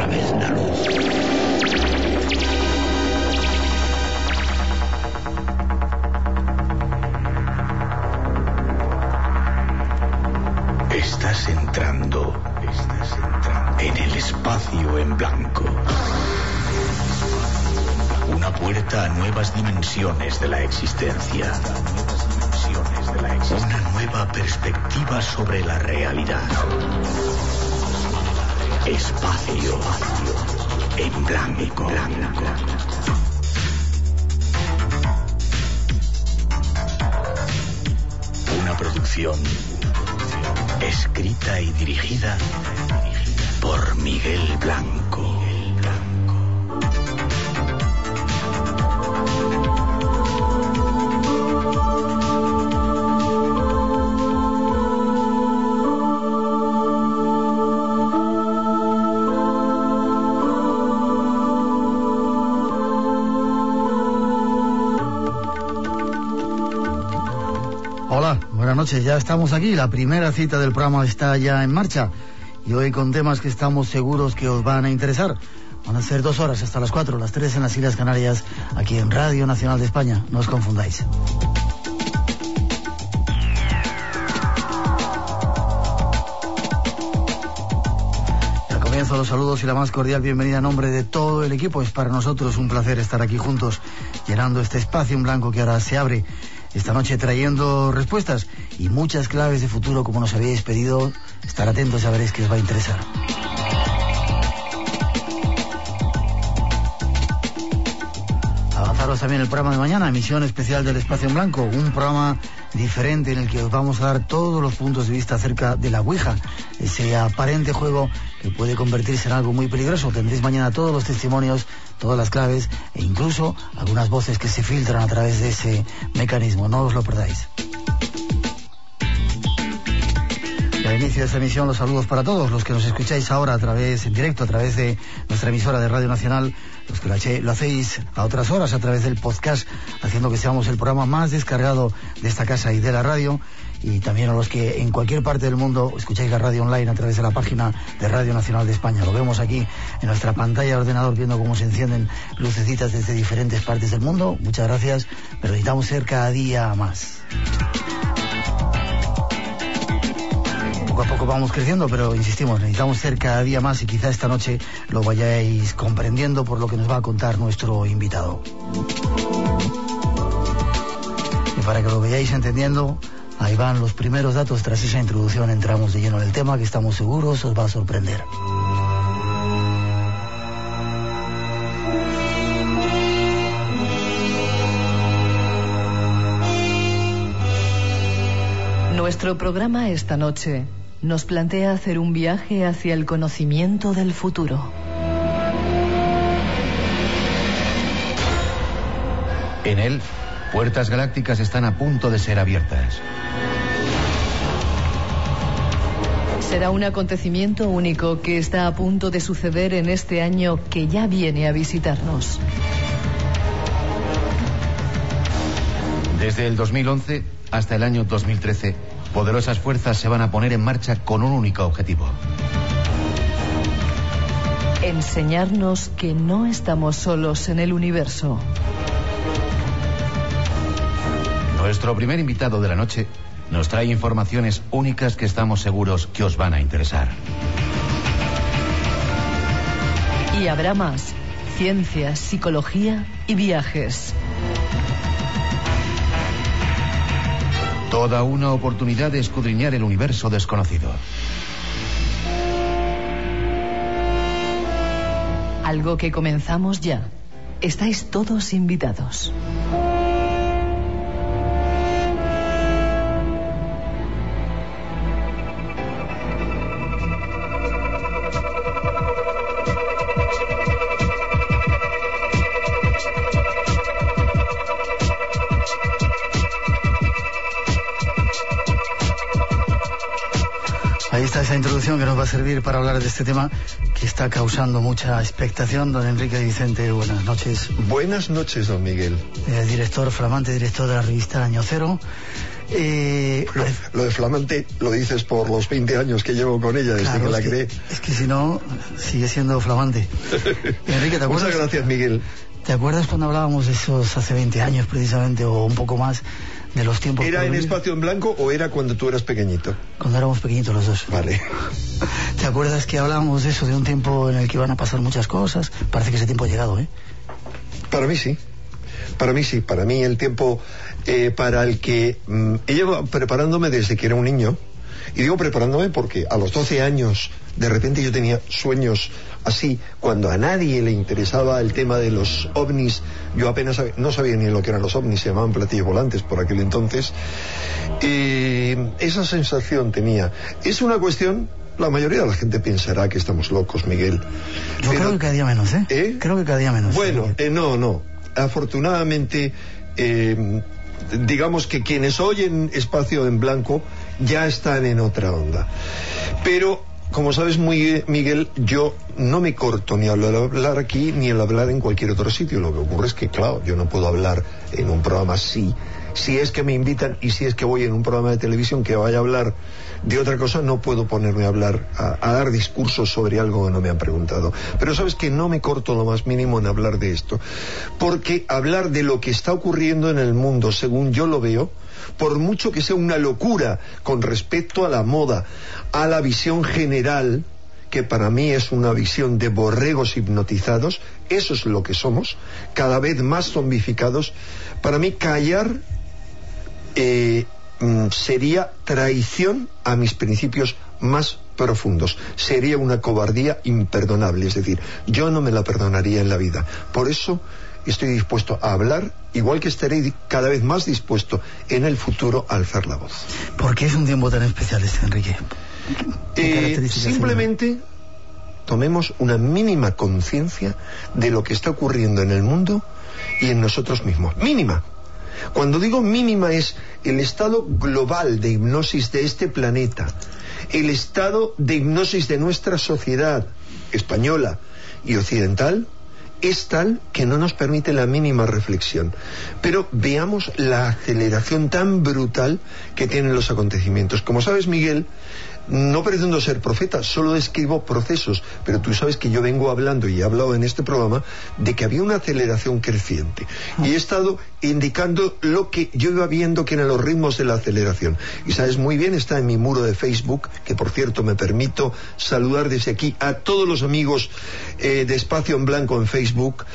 través de la luz. Estás entrando en el espacio en blanco. Una puerta a nuevas dimensiones de la existencia. Una nueva perspectiva sobre la realidad. Espacio en blanco. Una producción escrita y dirigida por Miguel Blanco. Buenas noches, ya estamos aquí, la primera cita del programa está ya en marcha y hoy con temas que estamos seguros que os van a interesar. Van a ser 2 horas hasta las 4, las 3 en las Islas Canarias, aquí en Radio Nacional de España, no os confundáis. Al comienzo los saludos y la más cordial bienvenida en nombre de todo el equipo. Es para nosotros un placer estar aquí juntos, llenando este espacio en blanco que ahora se abre. Esta noche trayendo respuestas y muchas claves de futuro, como nos habíais pedido. Estar atentos, ya veréis que os va a interesar. Avanzaros también el programa de mañana, emisión especial del Espacio en Blanco, un programa diferente en el que os vamos a dar todos los puntos de vista acerca de la Ouija, ese aparente juego que puede convertirse en algo muy peligroso. Tendréis mañana todos los testimonios, todas las claves e incluso algunas voces que se filtran a través de ese mecanismo. No os lo perdáis. Y al inicio de esta emisión, los saludos para todos los que nos escucháis ahora en directo a través de nuestra emisora de Radio Nacional, los que lo hacéis a otras horas a través del podcast, haciendo que seamos el programa más descargado de esta casa y de la radio, y también a los que en cualquier parte del mundo escucháis la radio online a través de la página de Radio Nacional de España. Lo vemos aquí en nuestra pantalla de ordenador, viendo cómo se encienden lucecitas desde diferentes partes del mundo. Muchas gracias, pero necesitamos ser cada día más. Poco a poco vamos creciendo, pero insistimos, necesitamos ser cada día más y quizá esta noche lo vayáis comprendiendo por lo que nos va a contar nuestro invitado. Y para que lo vayáis entendiendo, ahí van los primeros datos. Tras esa introducción entramos de lleno en el tema que estamos seguros os va a sorprender. Nuestro programa esta noche nos plantea hacer un viaje hacia el conocimiento del futuro. En él, puertas galácticas están a punto de ser abiertas. Será un acontecimiento único que está a punto de suceder en este año que ya viene a visitarnos. Desde el 2011 hasta el año 2013, poderosas fuerzas se van a poner en marcha con un único objetivo: enseñarnos que no estamos solos en el universo. Nuestro primer invitado de la noche nos trae informaciones únicas que estamos seguros que os van a interesar. Y habrá más: ciencia, psicología y viajes. Toda una oportunidad de escudriñar el universo desconocido. Algo que comenzamos ya. Estáis todos invitados. Ahí está esa introducción que nos va a servir para hablar de este tema está causando mucha expectación. Don Enrique de Vicente, buenas noches. Buenas noches, don Miguel. Flamante director de la revista Año Cero. Lo de flamante lo dices por los 20 años que llevo con ella, desde que la creé. Es que si no, sigue siendo flamante. Enrique, ¿te acuerdas? Muchas gracias, Miguel. ¿Te acuerdas cuando hablábamos de esos hace 20 años precisamente, o un poco más, de los tiempos? ¿Era en Espacio en Blanco o era cuando tú eras pequeñito? Cuando éramos pequeñitos los dos. Vale. ¿Te acuerdas que hablábamos de eso, de un tiempo en el que iban a pasar muchas cosas? Parece que ese tiempo ha llegado, ¿eh? Para mí sí. Para mí el tiempo para el que llevo preparándome desde que era un niño. Y digo preparándome porque a los 12 años de repente yo tenía sueños así, cuando a nadie le interesaba el tema de los ovnis. Yo apenas no sabía ni lo que eran los ovnis, se llamaban platillos volantes por aquel entonces. Esa sensación tenía. Es una cuestión, la mayoría de la gente pensará que estamos locos, Miguel. Yo creo que cada día menos, ¿eh? Creo que cada día menos. Bueno, no. Afortunadamente, digamos que quienes oyen Espacio en Blanco ya están en otra onda. Pero, como sabes muy Miguel, yo no me corto ni al hablar aquí ni al hablar en cualquier otro sitio. Lo que ocurre es que, claro, yo no puedo hablar en un programa así. Si es que me invitan y si es que voy en un programa de televisión que vaya a hablar de otra cosa, no puedo ponerme a hablar, a dar discursos sobre algo que no me han preguntado. Pero sabes que no me corto lo más mínimo en hablar de esto, porque hablar de lo que está ocurriendo en el mundo, según yo lo veo, por mucho que sea una locura con respecto a la moda, a la visión general, que para mí es una visión de borregos hipnotizados, eso es lo que somos, cada vez más zombificados. Para mí callar sería traición a mis principios más profundos, sería una cobardía imperdonable, es decir, yo no me la perdonaría en la vida. Por eso estoy dispuesto a hablar, igual que estaré cada vez más dispuesto en el futuro a alzar la voz. ¿Por qué es un tiempo tan especial este, Enrique? Simplemente tomemos una mínima conciencia de lo que está ocurriendo en el mundo y en nosotros mismos. Mínima. Cuando digo mínima es el estado global de hipnosis de este planeta, el estado de hipnosis de nuestra sociedad española y occidental es tal que no nos permite la mínima reflexión. Pero veamos la aceleración tan brutal que tienen los acontecimientos. Como sabes, Miguel, no pretendo ser profeta, solo describo procesos, pero tú sabes que yo vengo hablando y he hablado en este programa de que había una aceleración creciente y he estado indicando lo que yo iba viendo que eran los ritmos de la aceleración. Y sabes muy bien, está en mi muro de Facebook, que por cierto me permito saludar desde aquí a todos los amigos de Espacio en Blanco en Facebook.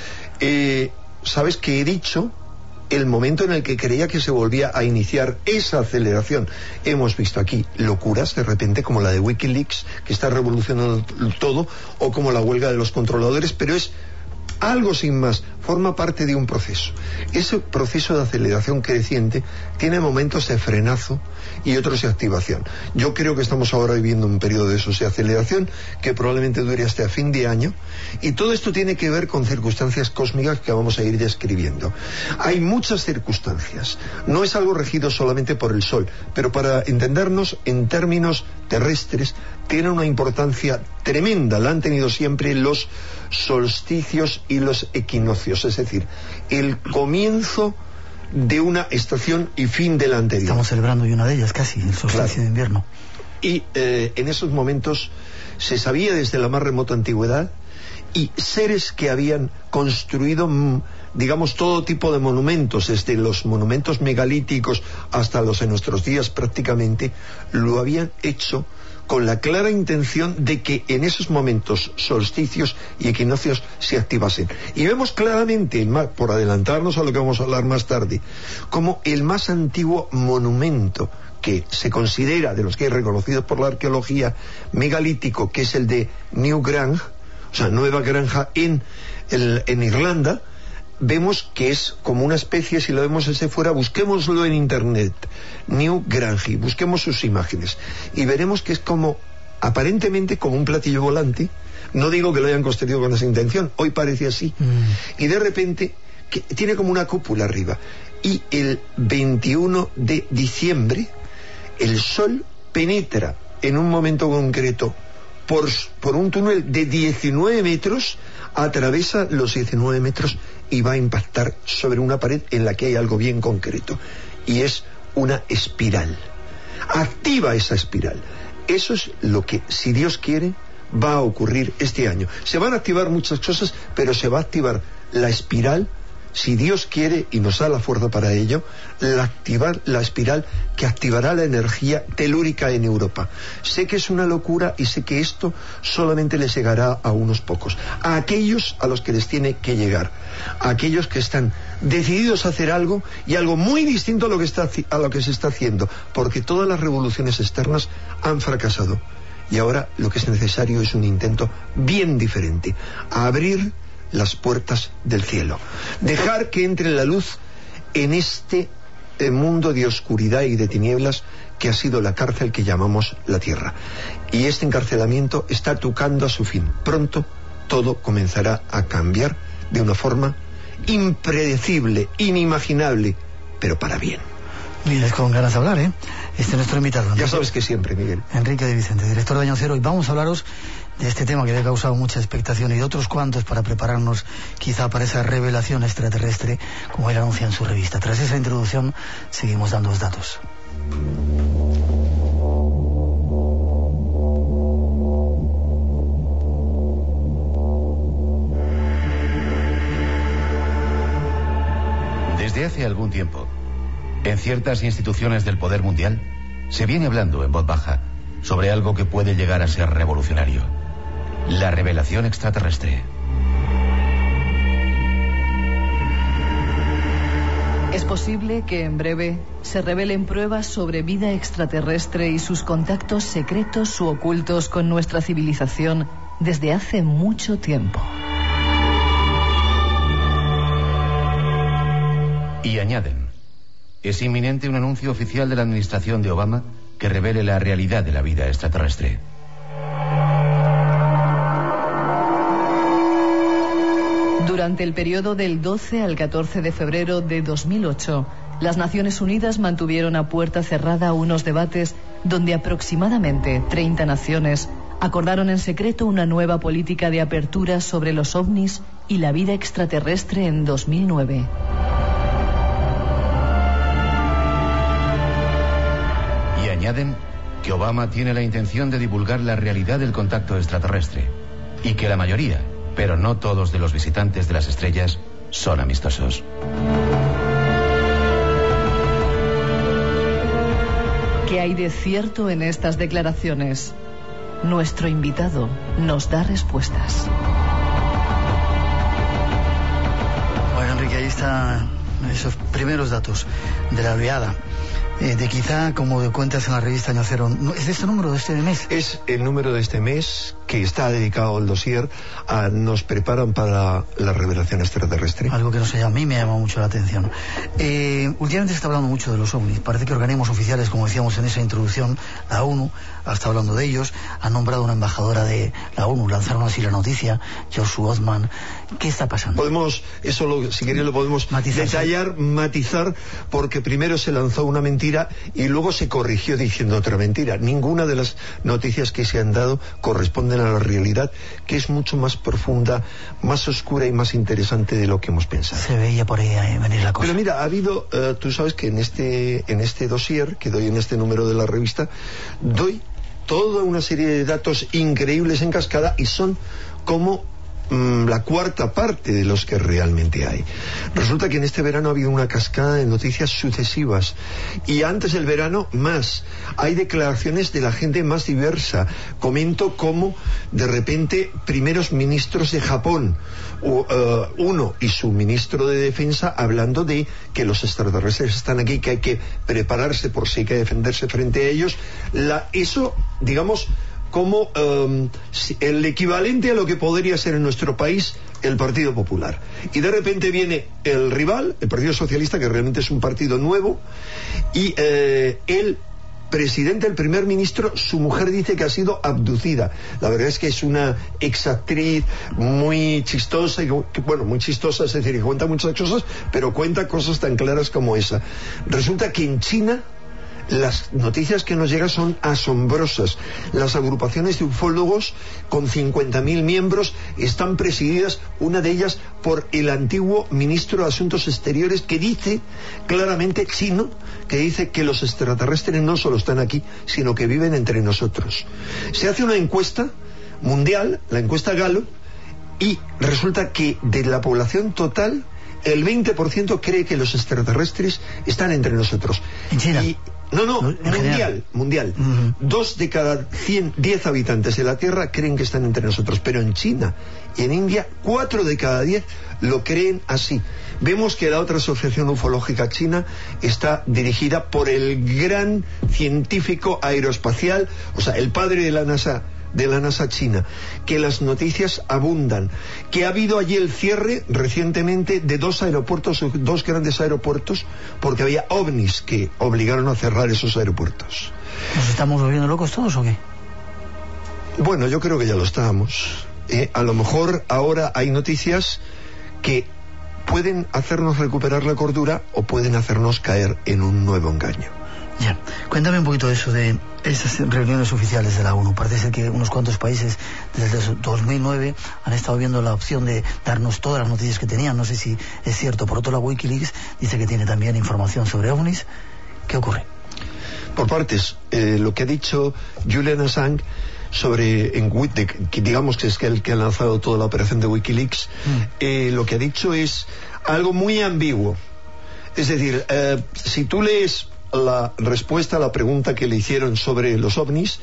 Sabes que he dicho el momento en el que creía que se volvía a iniciar esa aceleración. Hemos visto aquí locuras de repente como la de Wikileaks, que está revolucionando todo, o como la huelga de los controladores, pero es algo sin más, forma parte de un proceso. Ese proceso de aceleración creciente tiene momentos de frenazo y otros de activación. Yo creo que estamos ahora viviendo un periodo de esos de aceleración que probablemente dure hasta fin de año, y todo esto tiene que ver con circunstancias cósmicas que vamos a ir describiendo. Hay muchas circunstancias, no es algo regido solamente por el Sol, pero para entendernos en términos terrestres tiene una importancia tremenda, la han tenido siempre los solsticios y los equinoccios, es decir, el comienzo de una estación y fin de la anterior. Estamos celebrando y una de ellas casi, el solsticio, claro, de invierno. Y en esos momentos se sabía desde la más remota antigüedad, y seres que habían construido, digamos, todo tipo de monumentos, desde los monumentos megalíticos hasta los de nuestros días prácticamente, lo habían hecho con la clara intención de que en esos momentos solsticios y equinoccios se activasen. Y vemos claramente, por adelantarnos a lo que vamos a hablar más tarde, como el más antiguo monumento que se considera, de los que hay reconocidos por la arqueología, megalítico, que es el de New Grange, o sea, Nueva Granja en Irlanda, vemos que es como una especie, si lo vemos desde fuera, busquémoslo en internet, New Grange, busquemos sus imágenes y veremos que es como, aparentemente como un platillo volante. No digo que lo hayan construido con esa intención, hoy parece así, y de repente que tiene como una cúpula arriba, y el 21 de diciembre el sol penetra en un momento concreto por un túnel de 19 metros, atraviesa los 19 metros y va a impactar sobre una pared en la que hay algo bien concreto, y es una espiral. Activa esa espiral. Eso es lo que, si Dios quiere, va a ocurrir este año. Se van a activar muchas cosas, pero se va a activar la espiral, si Dios quiere y nos da la fuerza para ello, activar la espiral que activará la energía telúrica en Europa. Sé que es una locura y sé que esto solamente les llegará a unos pocos, a aquellos a los que les tiene que llegar, a aquellos que están decididos a hacer algo, y algo muy distinto a lo que se está haciendo, porque todas las revoluciones externas han fracasado. Y ahora lo que es necesario es un intento bien diferente, abrir las puertas del cielo, dejar que entre la luz en este mundo de oscuridad y de tinieblas que ha sido la cárcel que llamamos la Tierra. Y este encarcelamiento está tocando a su fin. Pronto todo comenzará a cambiar de una forma impredecible, inimaginable, pero para bien. Vienes con ganas de hablar, ¿eh? Este es nuestro invitado. Ya sabes que siempre, Miguel. Enrique de Vicente, director de Año Cero, y vamos a hablaros de este tema que le ha causado mucha expectación y de otros cuantos para prepararnos quizá para esa revelación extraterrestre, como él anuncia en su revista. Tras esa introducción, seguimos dando los datos. Desde hace algún tiempo, en ciertas instituciones del poder mundial, se viene hablando en voz baja sobre algo que puede llegar a ser revolucionario: la revelación extraterrestre. Es posible que en breve se revelen pruebas sobre vida extraterrestre y sus contactos secretos u ocultos con nuestra civilización desde hace mucho tiempo. Y añaden: es inminente un anuncio oficial de la administración de Obama que revele la realidad de la vida extraterrestre. Durante el periodo del 12 al 14 de febrero de 2008, las Naciones Unidas mantuvieron a puerta cerrada unos debates donde aproximadamente 30 naciones acordaron en secreto una nueva política de apertura sobre los ovnis y la vida extraterrestre en 2009. Y añaden que Obama tiene la intención de divulgar la realidad del contacto extraterrestre y que la mayoría, pero no todos, de los visitantes de las estrellas son amistosos. ¿Qué hay de cierto en estas declaraciones? Nuestro invitado nos da respuestas. Bueno, Enrique, ahí están esos primeros datos de la oleada. De quizá, como cuentas en la revista Año Cero, ¿es este número de este mes? Es el número de este mes que está dedicado al dossier a Nos preparan para la revelación extraterrestre. Algo que no sé, a mí me llama mucho la atención. Últimamente se está hablando mucho de los ovnis. Parece que organismos oficiales, como decíamos en esa introducción, la ONU ha estado hablando de ellos, ha nombrado una embajadora de la ONU, lanzaron así la noticia, Joshua Osman. ¿Qué está pasando? Si queréis lo podemos detallar, matizar, porque primero se lanzó una mentira y luego se corrigió diciendo otra mentira. Ninguna de las noticias que se han dado corresponden a la realidad, que es mucho más profunda, más oscura y más interesante de lo que hemos pensado. Se veía por ahí venir la cosa. Pero mira, ha habido, tú sabes que en este dossier que doy en este número de la revista, doy toda una serie de datos increíbles en cascada, y son como la cuarta parte de los que realmente hay. Resulta que en este verano ha habido una cascada de noticias sucesivas, y antes del verano más. Hay declaraciones de la gente más diversa. Comento cómo de repente primeros ministros de Japón, uno y su ministro de defensa, hablando de que los extraterrestres están aquí, que hay que prepararse por si hay que defenderse frente a ellos. Eso, digamos, como el equivalente a lo que podría ser en nuestro país el Partido Popular. Y de repente viene el rival, el Partido Socialista, que realmente es un partido nuevo, y el presidente, el primer ministro, su mujer dice que ha sido abducida. La verdad es que es una exactriz muy chistosa, muy chistosa, es decir, que cuenta muchas cosas, pero cuenta cosas tan claras como esa. Resulta que en China Las noticias que nos llegan son asombrosas. Las agrupaciones de ufólogos con 50.000 miembros están presididas, una de ellas por el antiguo ministro de Asuntos Exteriores, que dice claramente, chino, que dice que los extraterrestres no solo están aquí, sino que viven entre nosotros. Se hace una encuesta mundial, la encuesta Gallup, y resulta que de la población total el 20% cree que los extraterrestres están entre nosotros. ¿En China? Mundial. 2 de cada 10 habitantes de la Tierra creen que están entre nosotros, pero en China y en India 4 de cada 10 lo creen así. Vemos que la otra asociación ufológica china está dirigida por el gran científico aeroespacial, o sea, el padre de la NASA china, que las noticias abundan, que ha habido allí el cierre recientemente de 2 grandes aeropuertos, porque había ovnis que obligaron a cerrar esos aeropuertos. ¿Nos estamos volviendo locos todos o qué? Bueno, yo creo que ya lo estábamos. A lo mejor ahora hay noticias que pueden hacernos recuperar la cordura o pueden hacernos caer en un nuevo engaño. Ya, cuéntame un poquito de eso, de estas reuniones oficiales de la ONU. Parece ser que unos cuantos países desde 2009 han estado viendo la opción de darnos todas las noticias que tenían. No sé si es cierto. Por otro lado, Wikileaks dice que tiene también información sobre ovnis. ¿Qué ocurre? Por partes, lo que ha dicho Julian Assange sobre, que digamos que es el que ha lanzado toda la operación de Wikileaks, lo que ha dicho es algo muy ambiguo. Es decir, si tú lees la respuesta a la pregunta que le hicieron sobre los ovnis,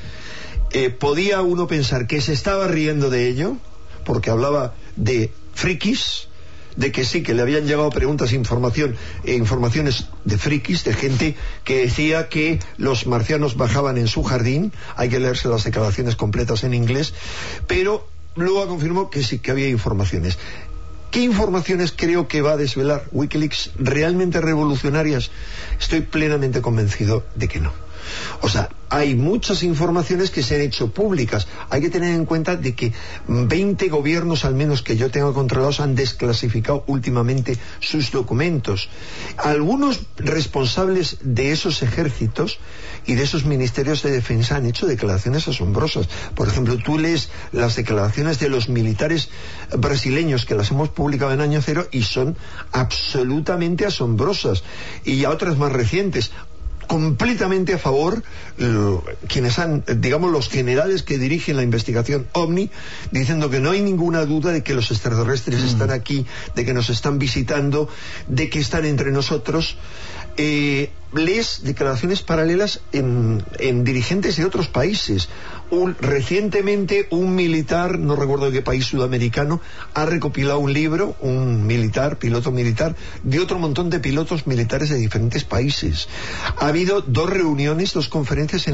podía uno pensar que se estaba riendo de ello, porque hablaba de frikis, de que sí, que le habían llegado preguntas e informaciones de frikis, de gente que decía que los marcianos bajaban en su jardín. Hay que leerse las declaraciones completas en inglés, pero luego confirmó que sí, que había informaciones. ¿Qué informaciones creo que va a desvelar Wikileaks realmente revolucionarias? Estoy plenamente convencido de que no. O sea, hay muchas informaciones que se han hecho públicas. Hay que tener en cuenta de que 20 gobiernos, al menos que yo tengo controlados, han desclasificado últimamente sus documentos. Algunos responsables de esos ejércitos y de esos ministerios de defensa han hecho declaraciones asombrosas. Por ejemplo, tú lees las declaraciones de los militares brasileños, que las hemos publicado en Año Cero, y son absolutamente asombrosas. Y a otras más recientes, completamente a favor, quienes han, digamos, los generales que dirigen la investigación OVNI, diciendo que no hay ninguna duda de que los extraterrestres están aquí, de que nos están visitando, de que están entre nosotros. Lees declaraciones paralelas en dirigentes de otros países. Recientemente un militar, no recuerdo de qué país sudamericano, ha recopilado un libro, un militar, piloto militar, de otro montón de pilotos militares de diferentes países. Ha habido 2 reuniones, 2 conferencias en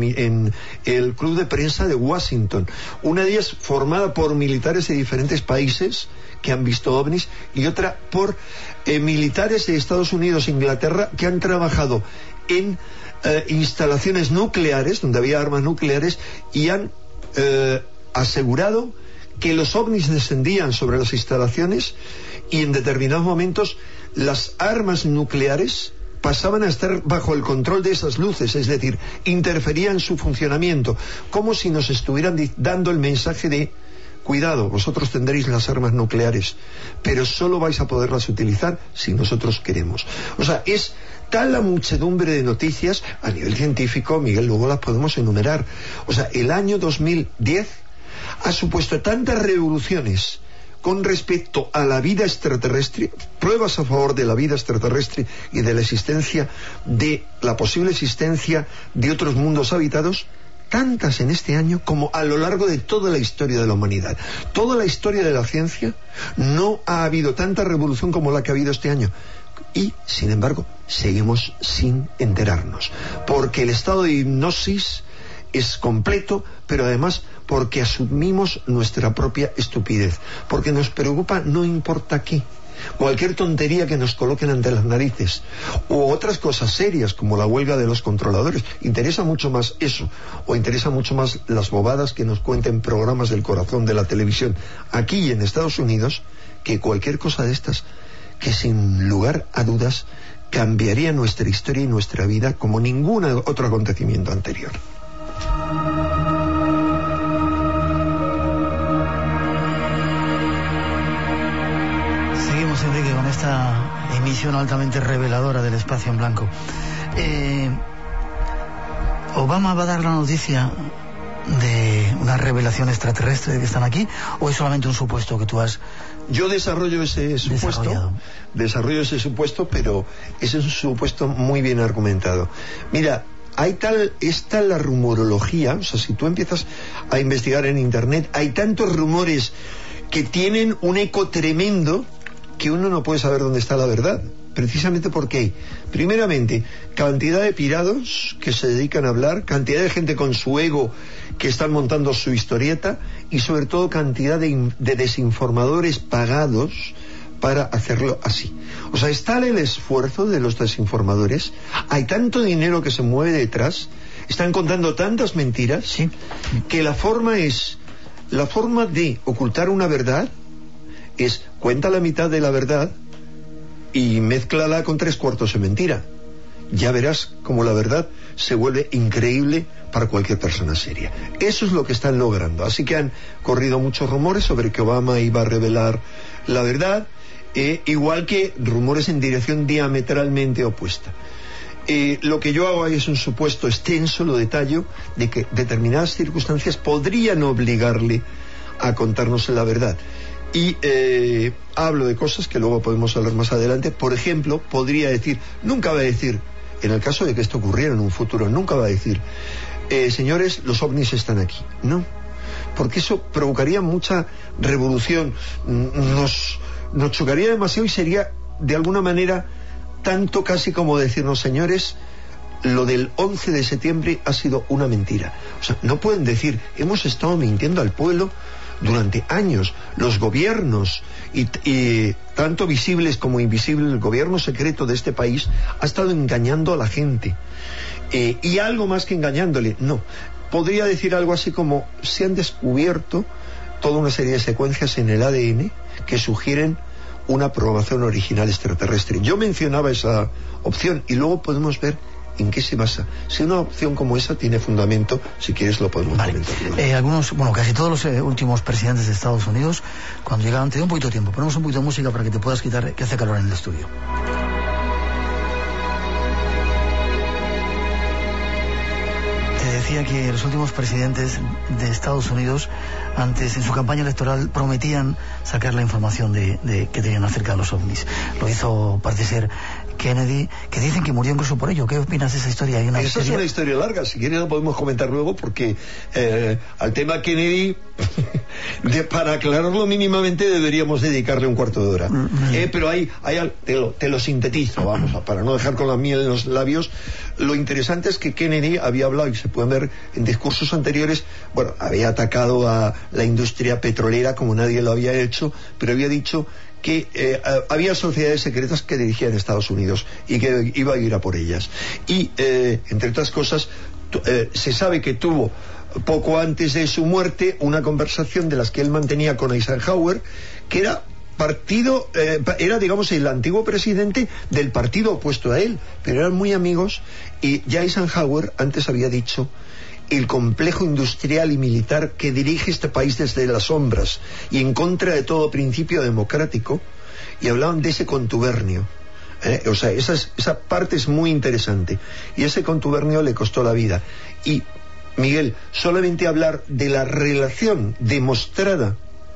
el Club de Prensa de Washington. Una de ellas formada por militares de diferentes países que han visto ovnis, y otra por militares de Estados Unidos e Inglaterra que han trabajado en instalaciones nucleares, donde había armas nucleares, y han asegurado que los ovnis descendían sobre las instalaciones, y en determinados momentos las armas nucleares pasaban a estar bajo el control de esas luces, es decir, interferían en su funcionamiento, como si nos estuvieran dando el mensaje de: cuidado, vosotros tendréis las armas nucleares, pero solo vais a poderlas utilizar si nosotros queremos. O sea, es tal la muchedumbre de noticias a nivel científico, Miguel, luego las podemos enumerar. O sea, el año 2010 ha supuesto tantas revoluciones con respecto a la vida extraterrestre, pruebas a favor de la vida extraterrestre y de la existencia, de la posible existencia de otros mundos habitados, tantas en este año como a lo largo de toda la historia de la humanidad. Toda la historia de la ciencia no ha habido tanta revolución como la que ha habido este año. Y, sin embargo, seguimos sin enterarnos, porque el estado de hipnosis es completo, pero además porque asumimos nuestra propia estupidez, porque nos preocupa no importa qué, cualquier tontería que nos coloquen ante las narices, u otras cosas serias como la huelga de los controladores. Interesa mucho más eso, o interesa mucho más las bobadas que nos cuenten programas del corazón de la televisión aquí y en Estados Unidos, que cualquier cosa de estas, que sin lugar a dudas cambiaría nuestra historia y nuestra vida como ningún otro acontecimiento anterior. Seguimos, Enrique, con esta emisión altamente reveladora del Espacio en Blanco. ¿Obama va a dar la noticia de una revelación extraterrestre de que están aquí, o es solamente un supuesto que tú has... Yo desarrollo ese supuesto, pero ese es un supuesto muy bien argumentado. Mira, está la rumorología, o sea, si tú empiezas a investigar en internet, hay tantos rumores que tienen un eco tremendo que uno no puede saber dónde está la verdad. Precisamente porque hay, primeramente, cantidad de pirados que se dedican a hablar, cantidad de gente con su ego que están montando su historieta, y sobre todo cantidad de desinformadores pagados para hacerlo así. O sea, está el esfuerzo de los desinformadores, hay tanto dinero que se mueve detrás, están contando tantas mentiras, ¿sí?, que la forma de ocultar una verdad es cuenta la mitad de la verdad y mézclala con 3/4 de mentira. Ya verás cómo la verdad se vuelve increíble para cualquier persona seria. Eso es lo que están logrando. Así que han corrido muchos rumores sobre que Obama iba a revelar la verdad, igual que rumores en dirección diametralmente opuesta. Lo que yo hago ahí es un supuesto extenso, lo detallo, de que determinadas circunstancias podrían obligarle a contarnos la verdad. Y hablo de cosas que luego podemos hablar más adelante. Por ejemplo, podría decir, nunca va a decir, en el caso de que esto ocurriera en un futuro, nunca va a decir, señores, los ovnis están aquí. No, porque eso provocaría mucha revolución, nos chocaría demasiado y sería de alguna manera tanto casi como decirnos, señores, lo del 11 de septiembre ha sido una mentira. O sea, no pueden decir, hemos estado mintiendo al pueblo durante años. Los gobiernos, y tanto visibles como invisibles, el gobierno secreto de este país ha estado engañando a la gente, y algo más que engañándole, no, podría decir algo así como, se han descubierto toda una serie de secuencias en el ADN que sugieren una programación original extraterrestre. Yo mencionaba esa opción y luego podemos ver en qué se basa. Si una opción como esa tiene fundamento, si quieres lo podemos comentar. Casi todos los últimos presidentes de Estados Unidos, cuando llegaban, te doy un poquito de tiempo, ponemos un poquito de música para que te puedas quitar, que hace calor en el estudio. Te decía que los últimos presidentes de Estados Unidos, antes en su campaña electoral, prometían sacar la información de que tenían acerca de los ovnis. Lo hizo, parece ser, Kennedy, que dicen que murió incluso por ello. ¿Qué opinas de esa historia? Esa es una historia larga, si quieres lo podemos comentar luego, porque al tema Kennedy, para aclararlo mínimamente, deberíamos dedicarle un cuarto de hora. Pero te lo sintetizo, vamos, para no dejar con la miel en los labios. Lo interesante es que Kennedy había hablado, y se pueden ver en discursos anteriores, bueno, había atacado a la industria petrolera como nadie lo había hecho, pero había dicho que había sociedades secretas que dirigían Estados Unidos y que iba a ir a por ellas. Y, entre otras cosas, se sabe que tuvo, poco antes de su muerte, una conversación de las que él mantenía con Eisenhower, que era digamos el antiguo presidente del partido opuesto a él, pero eran muy amigos, y ya Eisenhower antes había dicho: el complejo industrial y militar que dirige este país desde las sombras y en contra de todo principio democrático, y hablaban de ese contubernio. O sea, esa parte es muy interesante, y ese contubernio le costó la vida. Y, Miguel, solamente hablar de la relación demostrada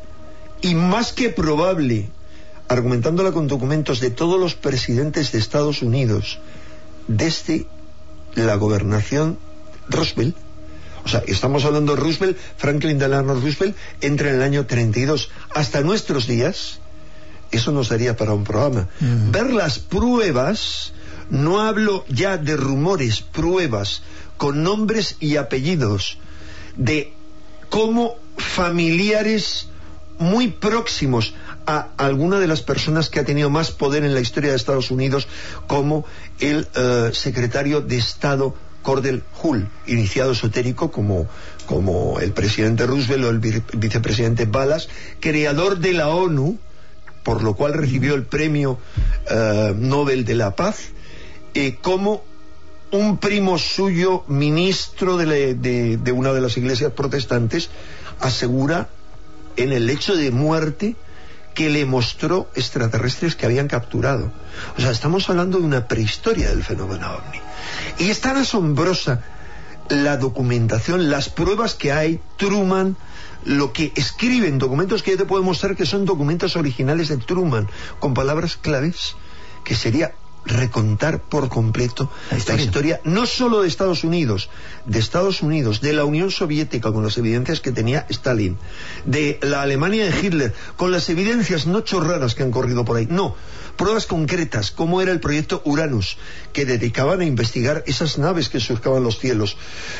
y más que probable, argumentándola con documentos, de todos los presidentes de Estados Unidos desde la gobernación Roosevelt. O sea, estamos hablando de Roosevelt, Franklin Delano Roosevelt, entra en el año 32 hasta nuestros días. Eso nos daría para un programa. Ver las pruebas, no hablo ya de rumores, pruebas con nombres y apellidos de cómo familiares muy próximos a alguna de las personas que ha tenido más poder en la historia de Estados Unidos, como el secretario de Estado Cordell Hull, iniciado esotérico como el presidente Roosevelt o el vicepresidente Ballas, creador de la ONU, por lo cual recibió el premio Nobel de la Paz, como un primo suyo, ministro de una de las iglesias protestantes, asegura en el lecho de muerte que le mostró extraterrestres que habían capturado. O sea, estamos hablando de una prehistoria del fenómeno ovni. Y es tan asombrosa la documentación, las pruebas que hay, Truman, lo que escriben, documentos que yo te puedo mostrar que son documentos originales de Truman, con palabras claves, que sería recontar por completo la historia no solo de Estados Unidos, de la Unión Soviética, con las evidencias que tenía Stalin, de la Alemania de Hitler, con las evidencias no chorradas que han corrido por ahí, no, pruebas concretas, como era el proyecto Uranus, que dedicaban a investigar esas naves que surcaban los cielos.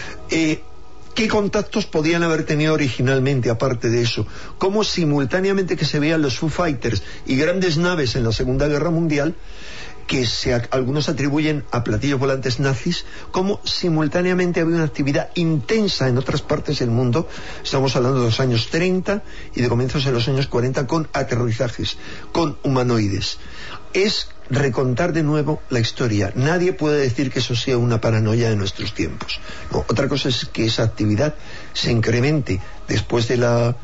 ¿Qué contactos podían haber tenido originalmente aparte de eso? Cómo simultáneamente que se veían los Foo Fighters y grandes naves en la Segunda Guerra Mundial, que algunos atribuyen a platillos volantes nazis, como simultáneamente había una actividad intensa en otras partes del mundo. Estamos hablando de los años 30 y de comienzos de los años 40, con aterrizajes, con humanoides. Es recontar de nuevo la historia. Nadie puede decir que eso sea una paranoia de nuestros tiempos. No, otra cosa es que esa actividad se incremente después de la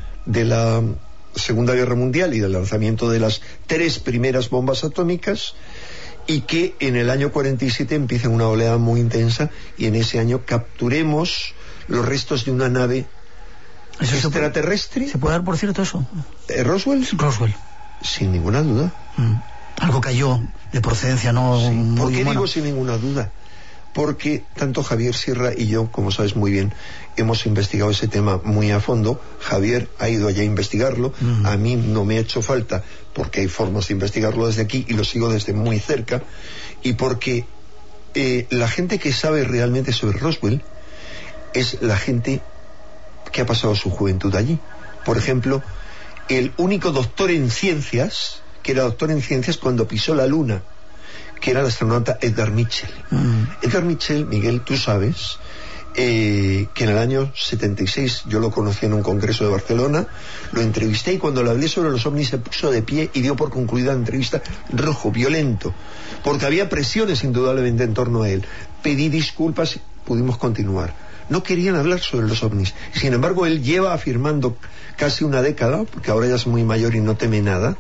Segunda Guerra Mundial y del lanzamiento de las 3 primeras bombas atómicas, y que en el año 47 empiece una oleada muy intensa, y en ese año capturemos los restos de una nave extraterrestre. ¿Se puede dar por cierto eso? ¿Roswell? Roswell. Sin ninguna duda. Algo cayó de procedencia no sí. muy ¿Por qué humana? digo sin ninguna duda? Porque tanto Javier Sierra y yo, como sabes muy bien, hemos investigado ese tema muy a fondo. Javier ha ido allá a investigarlo. A mí no me ha hecho falta, porque hay formas de investigarlo desde aquí y lo sigo desde muy cerca, y porque la gente que sabe realmente sobre Roswell es la gente que ha pasado su juventud allí. Por ejemplo, el único doctor en ciencias, que era doctor en ciencias cuando pisó la luna, que era el astronauta Edgar Mitchell. Edgar Mitchell, Miguel, tú sabes que en el año 76 yo lo conocí en un congreso de Barcelona, lo entrevisté, y cuando le hablé sobre los ovnis se puso de pie y dio por concluida la entrevista rojo, violento, porque había presiones indudablemente en torno a él. Pedí disculpas y pudimos continuar. No querían hablar sobre los ovnis. Sin embargo, él lleva afirmando casi una década, porque ahora ya es muy mayor y no teme nada,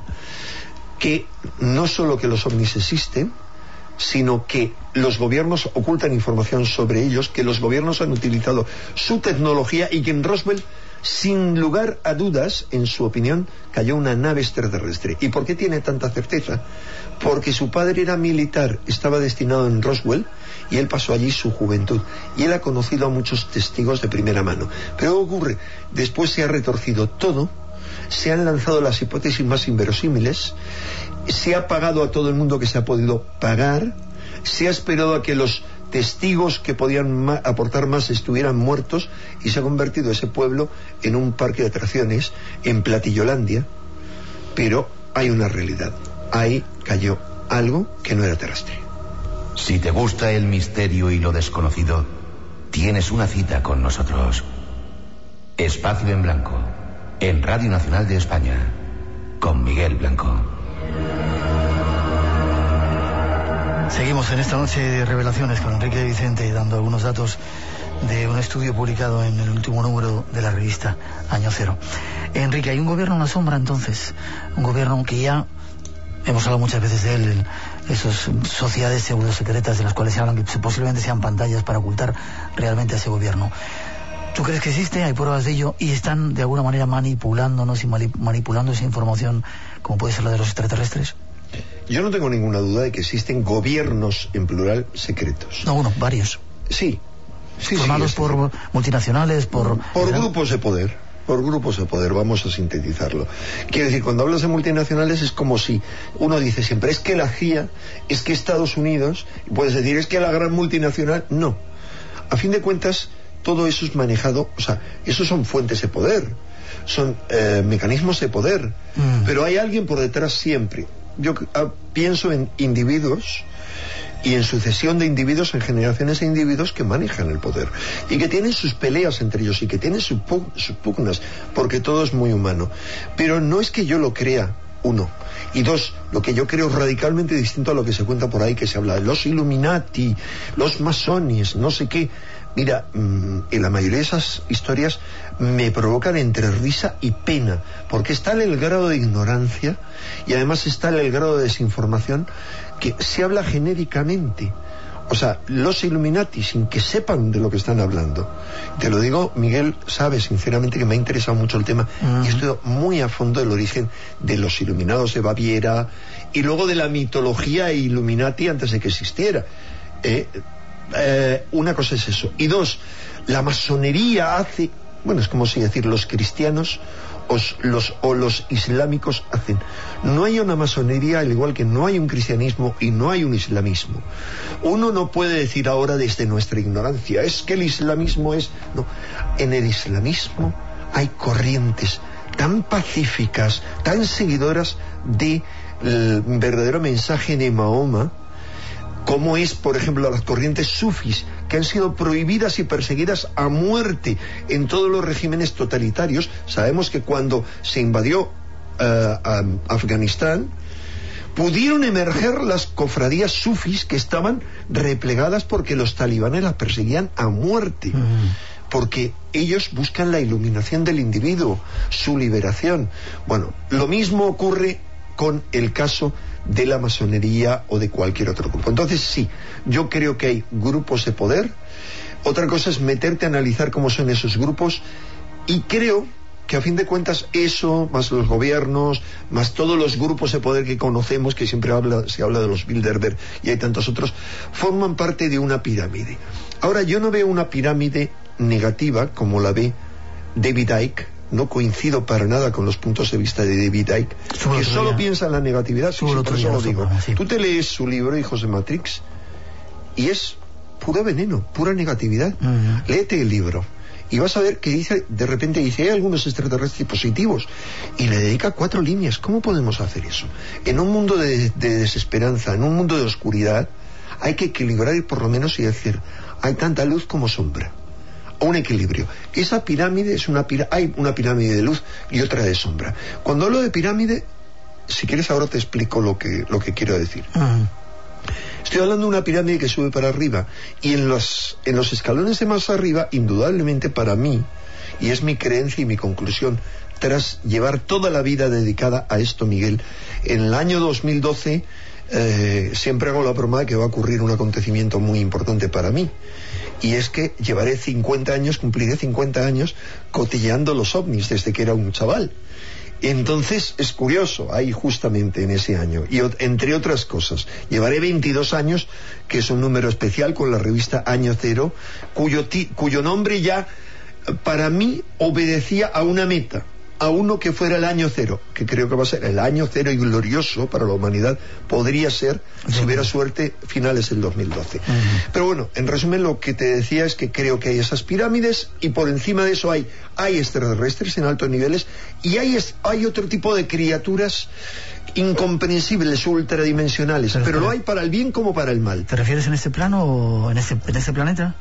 que no solo que los ovnis existen, sino que los gobiernos ocultan información sobre ellos, que los gobiernos han utilizado su tecnología, y que en Roswell, sin lugar a dudas, en su opinión, cayó una nave extraterrestre. ¿Y por qué tiene tanta certeza? Porque su padre era militar, estaba destinado en Roswell, y él pasó allí su juventud, y él ha conocido a muchos testigos de primera mano. Pero ¿qué ocurre? Después se ha retorcido todo, se han lanzado las hipótesis más inverosímiles, se ha pagado a todo el mundo que se ha podido pagar, se ha esperado a que los testigos que podían aportar más estuvieran muertos, y se ha convertido ese pueblo en un parque de atracciones, en Platillolandia. Pero hay una realidad: ahí cayó algo que no era terrestre. Si te gusta el misterio y lo desconocido, tienes una cita con nosotros. Espacio en Blanco, en Radio Nacional de España, con Miguel Blanco. Seguimos en esta noche de revelaciones con Enrique Vicente, dando algunos datos de un estudio publicado en el último número de la revista Año Cero. Enrique, hay un gobierno en la sombra entonces, un gobierno que ya hemos hablado muchas veces de él, esas sociedades pseudosecretas de las cuales se hablan, que posiblemente sean pantallas para ocultar realmente a ese gobierno. ¿Tú crees que existe? ¿Hay pruebas de ello? ¿Y están de alguna manera manipulándonos y manipulando esa información, como puede ser la de los extraterrestres? Yo no tengo ninguna duda de que existen gobiernos, en plural, secretos. No, uno, varios. Sí. Formados por multinacionales, por grupos de poder. Por grupos de poder, vamos a sintetizarlo. Quiero decir, cuando hablas de multinacionales es como si uno dice siempre, es que la CIA, es que Estados Unidos, y puedes decir, es que la gran multinacional. No. A fin de cuentas, todo eso es manejado, o sea, esos son fuentes de poder, son mecanismos de poder, pero hay alguien por detrás siempre. Yo pienso en individuos y en sucesión de individuos, en generaciones de individuos que manejan el poder y que tienen sus peleas entre ellos y que tienen sus pugnas, porque todo es muy humano. Pero no es que yo lo crea, uno. Y dos, lo que yo creo radicalmente distinto a lo que se cuenta por ahí, que se habla de los Illuminati, los masones, no sé qué. Mira, en la mayoría de esas historias me provocan entre risa y pena, porque está en el grado de ignorancia y además está en el grado de desinformación que se habla genéricamente. O sea, los Illuminati, sin que sepan de lo que están hablando. Te lo digo, Miguel, sabe sinceramente que me ha interesado mucho el tema y he estudiado muy a fondo el origen de los Iluminados de Baviera y luego de la mitología Illuminati antes de que existiera. Una cosa es eso. Y dos, la masonería hace... Bueno, es como si decir los cristianos o los islámicos hacen. No hay una masonería, al igual que no hay un cristianismo y no hay un islamismo. Uno no puede decir ahora desde nuestra ignorancia, es que el islamismo es... No, en el islamismo hay corrientes tan pacíficas, tan seguidoras del verdadero mensaje de Mahoma, como es, por ejemplo, las corrientes sufis, que han sido prohibidas y perseguidas a muerte en todos los regímenes totalitarios. Sabemos que cuando se invadió a Afganistán, pudieron emerger las cofradías sufis que estaban replegadas porque los talibanes las perseguían a muerte. Porque ellos buscan la iluminación del individuo, su liberación. Bueno, lo mismo ocurre con el caso de la masonería o de cualquier otro grupo. Entonces sí, yo creo que hay grupos de poder. Otra cosa es meterte a analizar cómo son esos grupos, y creo que a fin de cuentas eso, más los gobiernos, más todos los grupos de poder que conocemos, que siempre se habla de los Bilderberg y hay tantos otros, forman parte de una pirámide. Ahora, yo no veo una pirámide negativa como la ve David Icke. No coincido para nada con los puntos de vista de David Icke, que solo piensa en la negatividad. Sí, por eso lo digo. Tú te lees su libro, Hijos de Matrix, y es puro veneno, pura negatividad. Léete el libro y vas a ver que dice, de repente dice, hay algunos extraterrestres positivos, y le dedica 4 líneas. ¿Cómo podemos hacer eso? En un mundo de desesperanza, en un mundo de oscuridad, hay que equilibrar y por lo menos y decir, hay tanta luz como sombra. Un equilibrio. Esa pirámide es hay una pirámide de luz y otra de sombra. Cuando hablo de pirámide, si quieres ahora te explico lo que quiero decir. Estoy hablando de una pirámide que sube para arriba, y en los escalones de más arriba, indudablemente para mí, y es mi creencia y mi conclusión, tras llevar toda la vida dedicada a esto, Miguel, en el año 2012 siempre hago la broma de que va a ocurrir un acontecimiento muy importante para mí, y es que llevaré 50 años, cumpliré 50 años cotilleando los ovnis desde que era un chaval. Entonces es curioso, ahí justamente en ese año, y entre otras cosas, llevaré 22 años, que es un número especial con la revista Año Cero, cuyo nombre ya para mí obedecía a una meta, a uno que fuera el año cero, que creo que va a ser el año cero y glorioso para la humanidad. Podría ser, si hubiera suerte, finales del 2012. Pero bueno, en resumen, lo que te decía es que creo que hay esas pirámides, y por encima de eso hay extraterrestres en altos niveles, y hay otro tipo de criaturas incomprensibles, ultradimensionales, pero lo hay para el bien como para el mal. ¿Te refieres en este plano o en este planeta?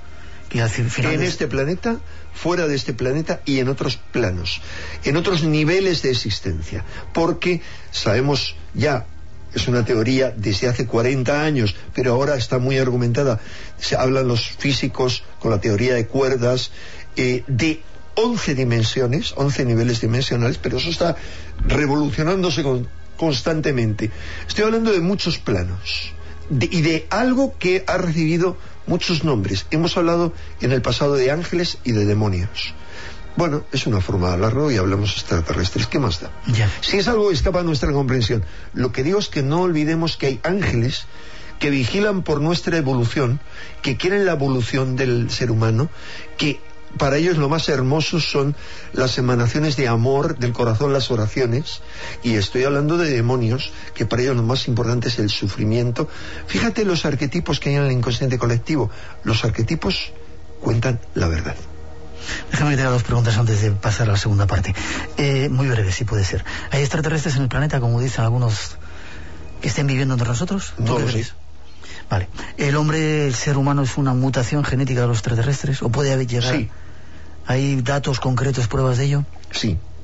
En este planeta, fuera de este planeta y en otros planos, en otros niveles de existencia, porque sabemos ya, es una teoría desde hace 40 años, pero ahora está muy argumentada, se hablan los físicos con la teoría de cuerdas, de 11 dimensiones, 11 niveles dimensionales, pero eso está revolucionándose constantemente. Estoy hablando de muchos planos, y de algo que ha recibido muchos nombres. Hemos hablado en el pasado de ángeles y de demonios. Bueno, es una forma de hablarlo, y hablamos extraterrestres. ¿Qué más da? Si es algo que escapa a nuestra comprensión. Lo que digo es que no olvidemos que hay ángeles que vigilan por nuestra evolución, que quieren la evolución del ser humano, que para ellos lo más hermoso son las emanaciones de amor del corazón, las oraciones, y estoy hablando de demonios, que para ellos lo más importante es el sufrimiento. Fíjate los arquetipos que hay en el inconsciente colectivo. Los arquetipos cuentan la verdad. Déjame que te haga 2 preguntas antes de pasar a la segunda parte. Muy breve, si puede ser. ¿Hay extraterrestres en el planeta, como dicen algunos, que estén viviendo entre nosotros? No lo sé. Vale. ¿El ser humano es una mutación genética de los extraterrestres? ¿O puede haber llegado? Sí. ¿Hay datos concretos, pruebas de ello? Sí.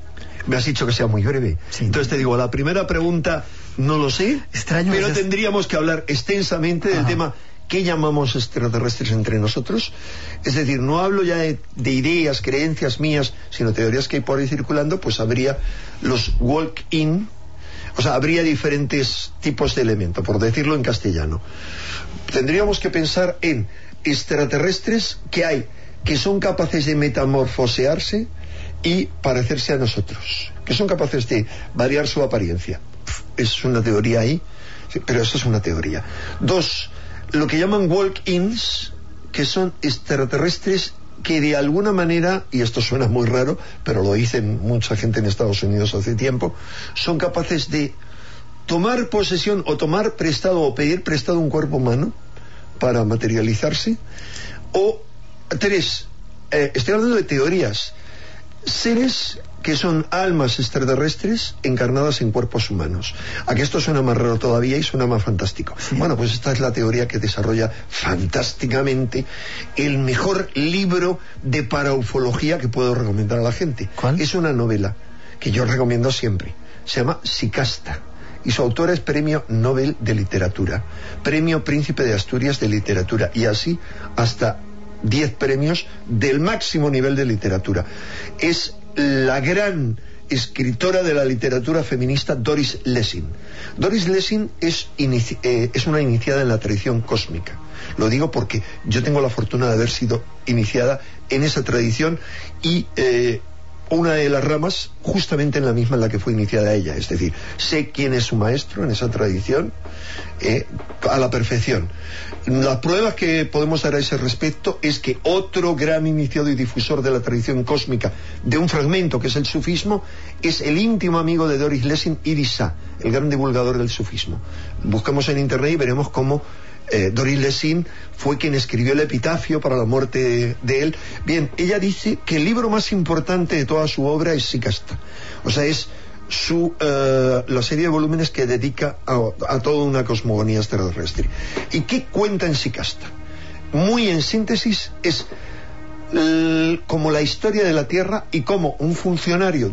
Me has dicho que sea muy breve. Sí. Entonces te digo, la primera pregunta no lo sé, Extraño, pero tendríamos que hablar extensamente del tema ¿qué llamamos extraterrestres entre nosotros? Es decir, no hablo ya de ideas, creencias mías, sino teorías que hay por ahí circulando. Pues habría los walk-in, o sea, habría diferentes tipos de elementos, por decirlo en castellano. Tendríamos que pensar en extraterrestres que son capaces de metamorfosearse y parecerse a nosotros, que son capaces de variar su apariencia. Es una teoría ahí, sí, pero eso es una teoría. 2, lo que llaman walk-ins, que son extraterrestres que de alguna manera, y esto suena muy raro, pero lo dicen mucha gente en Estados Unidos hace tiempo, son capaces de tomar posesión o tomar prestado o pedir prestado un cuerpo humano para materializarse. O 3, estoy hablando de teorías, seres que son almas extraterrestres encarnadas en cuerpos humanos. Aquí esto suena más raro todavía y suena más fantástico. Sí. Bueno, pues esta es la teoría que desarrolla fantásticamente el mejor libro de paraufología que puedo recomendar a la gente. ¿Cuál? Es una novela que yo recomiendo siempre. Se llama Sicasta. Y su autora es Premio Nobel de Literatura, Premio Príncipe de Asturias de Literatura, y así hasta 10 premios del máximo nivel de literatura. Es la gran escritora de la literatura feminista Doris Lessing. Doris Lessing es una iniciada en la tradición cósmica. Lo digo porque yo tengo la fortuna de haber sido iniciada en esa tradición y una de las ramas justamente en la misma en la que fue iniciada ella. Es decir, sé quién es su maestro en esa tradición a la perfección. Las pruebas que podemos dar a ese respecto es que otro gran iniciado y difusor de la tradición cósmica de un fragmento que es el sufismo es el íntimo amigo de Doris Lessing, Iris Shah, el gran divulgador del sufismo. Buscamos en internet y veremos cómo Doris Lessing fue quien escribió el epitafio para la muerte de él. Bien, ella dice que el libro más importante de toda su obra es Sicasta. O sea, es la serie de volúmenes que dedica a toda una cosmogonía extraterrestre. ¿Y qué cuenta en Sicasta? Muy en síntesis, es como la historia de la Tierra y cómo un funcionario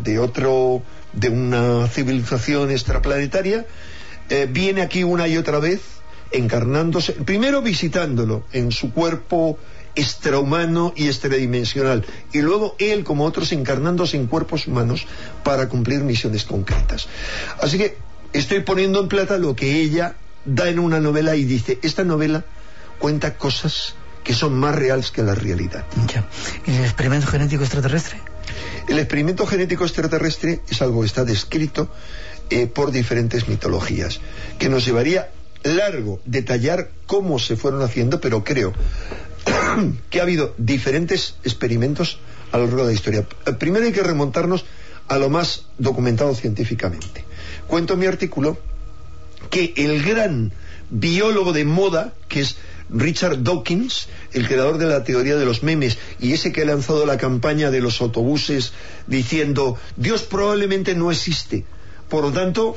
de una civilización extraplanetaria viene aquí una y otra vez encarnándose, primero visitándolo en su cuerpo extrahumano y extradimensional, y luego él, como otros, encarnándose en cuerpos humanos para cumplir misiones concretas. Así que estoy poniendo en plata lo que ella da en una novela y dice, esta novela cuenta cosas que son más reales que la realidad. Ya. ¿Y el experimento genético extraterrestre? El experimento genético extraterrestre es algo que está descrito por diferentes mitologías, que nos llevaría largo detallar cómo se fueron haciendo, pero creo que ha habido diferentes experimentos a lo largo de la historia. Primero hay que remontarnos a lo más documentado científicamente. Cuento en mi artículo que el gran biólogo de moda, que es Richard Dawkins, el creador de la teoría de los memes, y ese que ha lanzado la campaña de los autobuses diciendo Dios probablemente no existe, por lo tanto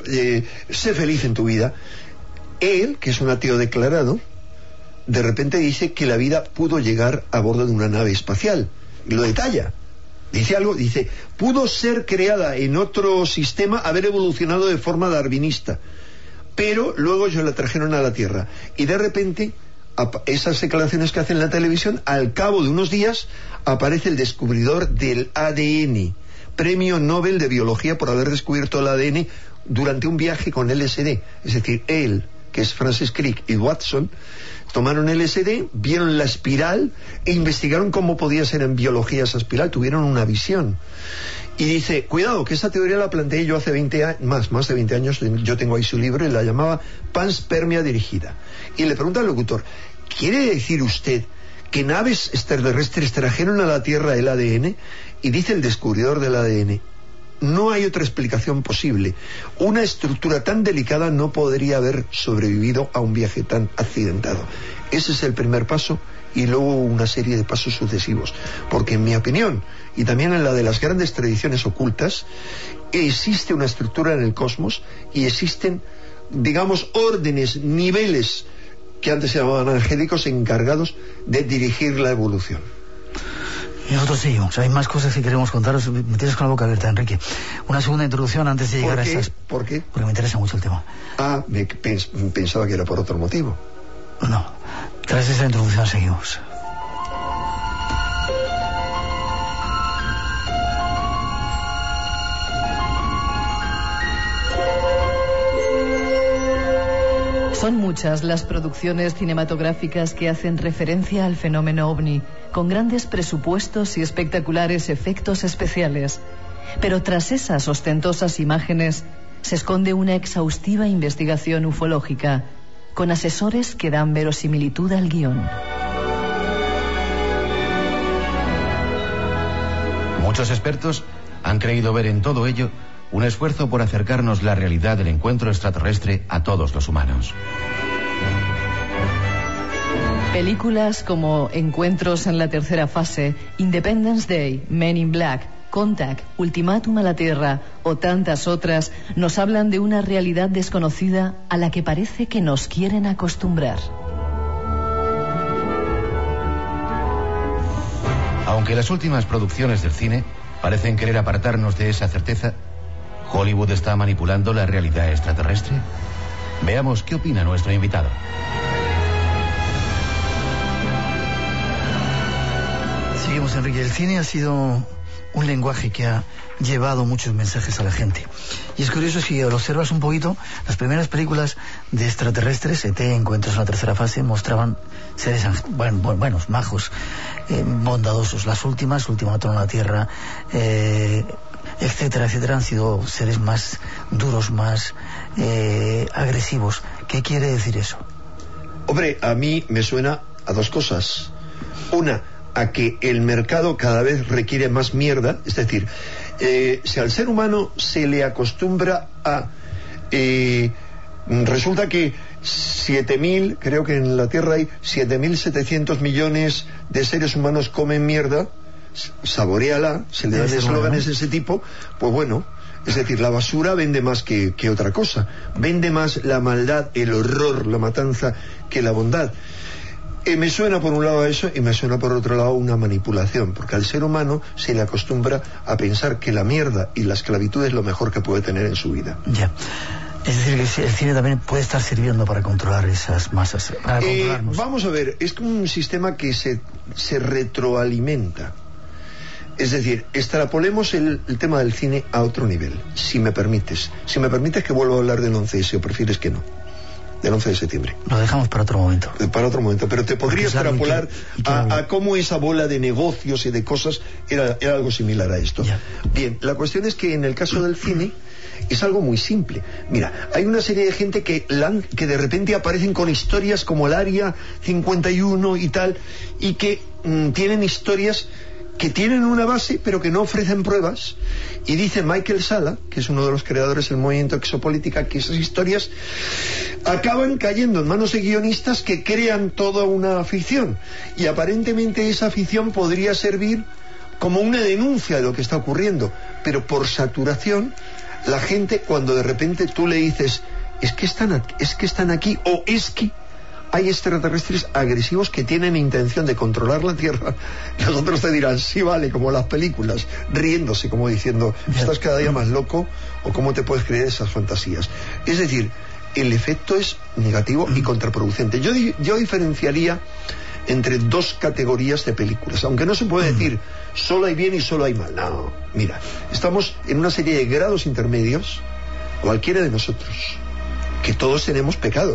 sé feliz en tu vida. Él, que es un ateo declarado, de repente dice que la vida pudo llegar a bordo de una nave espacial. Y lo detalla. Dice algo, dice, pudo ser creada en otro sistema, haber evolucionado de forma darwinista. Pero luego ellos la trajeron a la Tierra. Y de repente, esas declaraciones que hacen en la televisión, al cabo de unos días, aparece el descubridor del ADN. Premio Nobel de Biología por haber descubierto el ADN durante un viaje con LSD. Es decir, él, que es Francis Crick, y Watson, tomaron LSD, vieron la espiral e investigaron cómo podía ser en biología esa espiral, tuvieron una visión. Y dice, cuidado, que esa teoría la planteé yo hace 20 años, más de 20 años, yo tengo ahí su libro, y la llamaba panspermia dirigida. Y le pregunta al locutor, ¿quiere decir usted que naves extraterrestres trajeron a la Tierra el ADN? Y dice el descubridor del ADN, no hay otra explicación posible. Una estructura tan delicada no podría haber sobrevivido a un viaje tan accidentado. Ese es el primer paso, y luego una serie de pasos sucesivos. Porque en mi opinión, y también en la de las grandes tradiciones ocultas, existe una estructura en el cosmos y existen, digamos, órdenes, niveles que antes se llamaban angélicos, encargados de dirigir la evolución. Y nosotros seguimos. Hay más cosas que queremos contaros. Me tienes con la boca abierta, Enrique. Una segunda introducción antes de llegar a esas... ¿Por qué? Porque me interesa mucho el tema. Pensaba que era por otro motivo. No. Tras esa introducción seguimos. Son muchas las producciones cinematográficas que hacen referencia al fenómeno ovni, con grandes presupuestos y espectaculares efectos especiales. Pero tras esas ostentosas imágenes se esconde una exhaustiva investigación ufológica, con asesores que dan verosimilitud al guión. Muchos expertos han creído ver en todo ello un esfuerzo por acercarnos la realidad del encuentro extraterrestre a todos los humanos. Películas como Encuentros en la tercera fase, Independence Day, Men in Black, Contact, Ultimátum a la Tierra o tantas otras nos hablan de una realidad desconocida a la que parece que nos quieren acostumbrar. Aunque las últimas producciones del cine parecen querer apartarnos de esa certeza, ¿Hollywood está manipulando la realidad extraterrestre? Veamos qué opina nuestro invitado. Seguimos, Enrique. El cine ha sido un lenguaje que ha llevado muchos mensajes a la gente. Y es curioso, si lo observas un poquito, las primeras películas de extraterrestres, ET, Encuentros en la tercera fase, mostraban seres buenos, majos, bondadosos. Las últimas, Ultimátum a la Tierra, etcétera, etcétera, han sido seres más duros, más agresivos. ¿Qué quiere decir eso? Hombre, a mí me suena a dos cosas. Una, a que el mercado cada vez requiere más mierda, es decir, si al ser humano se le acostumbra a... resulta que 7.000, creo que en la Tierra hay 7.700 millones de seres humanos comen mierda, saboréala, se le dan eslóganes de ese tipo, pues bueno, es decir, la basura vende más que otra cosa, vende más la maldad, el horror, la matanza, que la bondad. Me suena por un lado a eso y me suena por otro lado una manipulación, porque al ser humano se le acostumbra a pensar que la mierda y la esclavitud es lo mejor que puede tener en su vida. Ya. Es decir, que el cine también puede estar sirviendo para controlar esas masas, para controlarnos. Vamos a ver, es como un sistema que se retroalimenta. Es decir, extrapolemos el tema del cine a otro nivel, si me permites. Si me permites que vuelva a hablar del 11S, o prefieres que no. Del 11 de septiembre. Lo dejamos para otro momento. Para otro momento, pero te podría extrapolar a cómo esa bola de negocios y de cosas era algo similar a esto. Ya. Bien, la cuestión es que en el caso del cine es algo muy simple. Mira, hay una serie de gente que de repente aparecen con historias como el Área 51 y tal, y que tienen historias que tienen una base pero que no ofrecen pruebas, y dice Michael Sala, que es uno de los creadores del movimiento Exopolítica, que esas historias acaban cayendo en manos de guionistas que crean toda una ficción, y aparentemente esa ficción podría servir como una denuncia de lo que está ocurriendo, pero por saturación la gente, cuando de repente tú le dices es que están aquí, o es que hay extraterrestres agresivos que tienen intención de controlar la Tierra, los otros te dirán, sí, vale, como las películas, riéndose, como diciendo, estás cada día más loco, o cómo te puedes creer esas fantasías. Es decir, el efecto es negativo y contraproducente. Yo diferenciaría entre dos categorías de películas, aunque no se puede decir solo hay bien y solo hay mal. No, mira, estamos en una serie de grados intermedios, cualquiera de nosotros, que todos tenemos pecados.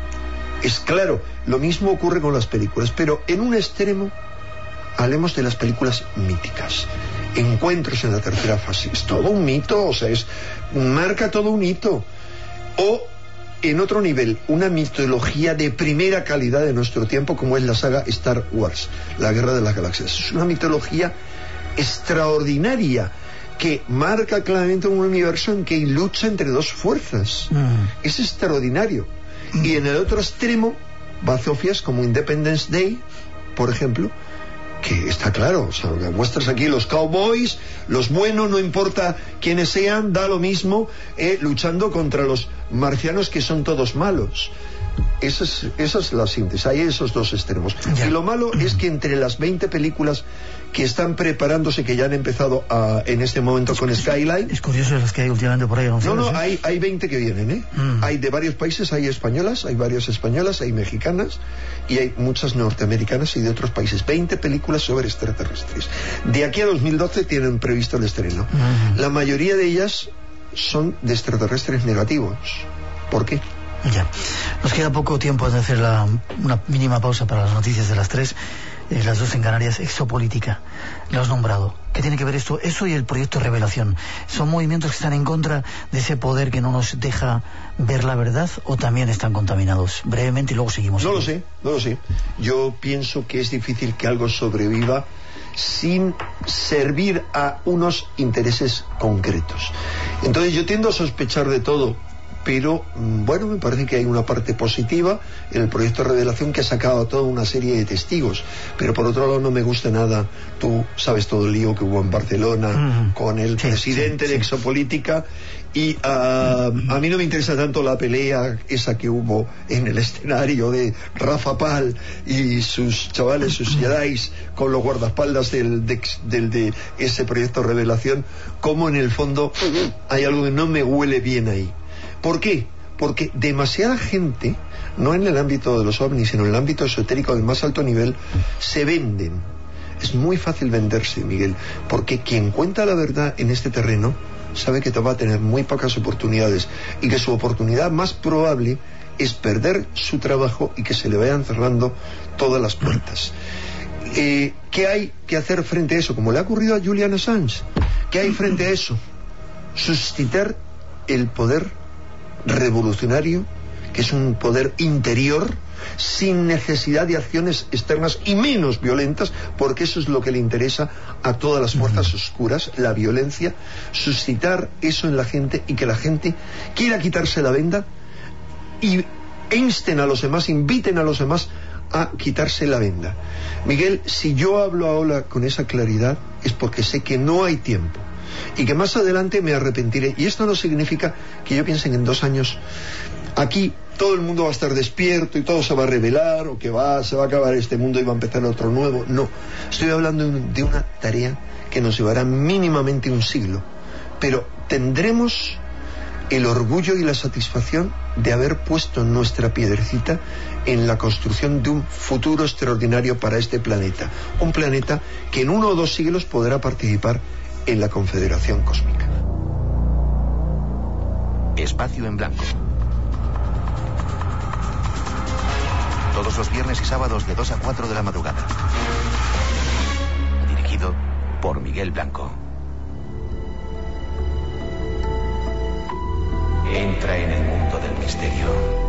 Es claro, lo mismo ocurre con las películas, pero en un extremo hablemos de las películas míticas. Encuentros en la tercera fase, es todo un mito, o sea, marca todo un hito. O en otro nivel, una mitología de primera calidad de nuestro tiempo, como es la saga Star Wars, la Guerra de las Galaxias. Es una mitología extraordinaria que marca claramente un universo en que lucha entre dos fuerzas. Es extraordinario. Y en el otro extremo, bazofias como Independence Day, por ejemplo, que está claro, o sea, muestras aquí los cowboys, los buenos, no importa quiénes sean, da lo mismo, luchando contra los marcianos que son todos malos. Esa es la síntesis, hay esos dos extremos. Ya. Y lo malo es que entre las 20 películas que están preparándose, que ya han empezado en este momento con Skyline... Es curioso las que hay últimamente por ahí anunciadas. No, hay 20 que vienen, ¿eh? Hay de varios países, hay españolas, hay varias españolas, hay mexicanas y hay muchas norteamericanas y de otros países. 20 películas sobre extraterrestres. De aquí a 2012 tienen previsto el estreno. La mayoría de ellas son de extraterrestres negativos. ¿Por qué? Ya. Nos queda poco tiempo de hacer una mínima pausa para las noticias de las 3. Las 2 en Canarias. Exopolítica, lo has nombrado. ¿Qué tiene que ver esto? Eso y el proyecto Revelación. ¿Son movimientos que están en contra de ese poder que no nos deja ver la verdad o también están contaminados? Brevemente y luego seguimos. No lo sé. Yo pienso que es difícil que algo sobreviva sin servir a unos intereses concretos. Entonces yo tiendo a sospechar de todo, pero bueno, me parece que hay una parte positiva en el proyecto Revelación que ha sacado a toda una serie de testigos, pero por otro lado no me gusta nada, tú sabes todo el lío que hubo en Barcelona con el presidente de Exopolítica, y a mí no me interesa tanto la pelea esa que hubo en el escenario de Rafa Pal y sus chavales, sus Jedis, con los guardaespaldas de ese proyecto Revelación, como en el fondo hay algo que no me huele bien ahí. ¿Por qué? Porque demasiada gente, no en el ámbito de los ovnis, sino en el ámbito esotérico del más alto nivel, se venden. Es muy fácil venderse, Miguel, porque quien cuenta la verdad en este terreno sabe que te va a tener muy pocas oportunidades y que su oportunidad más probable es perder su trabajo y que se le vayan cerrando todas las puertas. ¿Qué hay que hacer frente a eso? Como le ha ocurrido a Julian Assange. ¿Qué hay frente a eso? Suscitar el poder revolucionario, que es un poder interior, sin necesidad de acciones externas y menos violentas, porque eso es lo que le interesa a todas las fuerzas oscuras, la violencia, suscitar eso en la gente y que la gente quiera quitarse la venda y insten a los demás, inviten a los demás a quitarse la venda. Miguel, si yo hablo ahora con esa claridad es porque sé que no hay tiempo y que más adelante me arrepentiré, y esto no significa que yo piense que en 2 años aquí todo el mundo va a estar despierto y todo se va a revelar o que se va a acabar este mundo y va a empezar otro nuevo. No, estoy hablando de una tarea que nos llevará mínimamente un siglo, pero tendremos el orgullo y la satisfacción de haber puesto nuestra piedrecita en la construcción de un futuro extraordinario para este planeta, un planeta que en 1 o 2 siglos podrá participar en la Confederación Cósmica. Espacio en Blanco. Todos los viernes y sábados de 2 a 4 de la madrugada. Dirigido por Miguel Blanco. Entra en el mundo del misterio.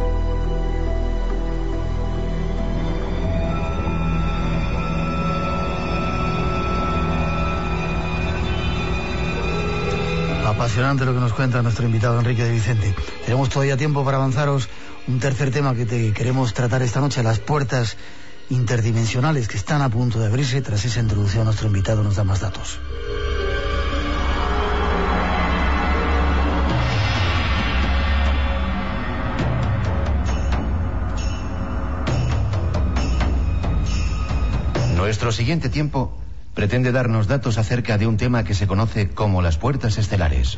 Apasionante lo que nos cuenta nuestro invitado Enrique de Vicente. Tenemos todavía tiempo para avanzaros un tercer tema que queremos tratar esta noche: las puertas interdimensionales que están a punto de abrirse. Tras esa introducción, nuestro invitado nos da más datos. Nuestro siguiente tiempo pretende darnos datos acerca de un tema que se conoce como las puertas estelares.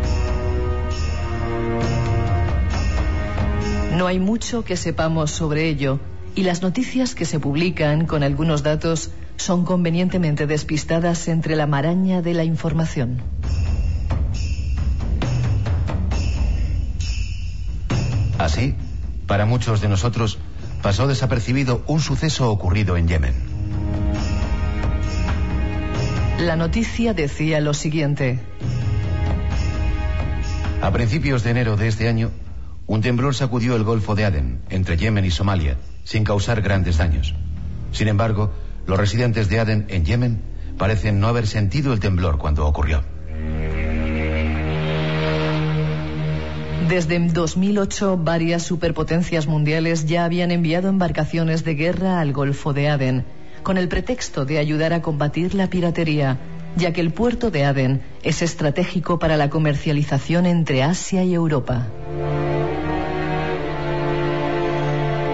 No hay mucho que sepamos sobre ello, y las noticias que se publican con algunos datos son convenientemente despistadas entre la maraña de la información. Así, para muchos de nosotros, pasó desapercibido un suceso ocurrido en Yemen. La noticia decía lo siguiente. A principios de enero de este año, un temblor sacudió el Golfo de Adén, entre Yemen y Somalia, sin causar grandes daños. Sin embargo, los residentes de Adén, en Yemen, parecen no haber sentido el temblor cuando ocurrió. Desde 2008, varias superpotencias mundiales ya habían enviado embarcaciones de guerra al Golfo de Adén, con el pretexto de ayudar a combatir la piratería, ya que el puerto de Adén es estratégico para la comercialización entre Asia y Europa.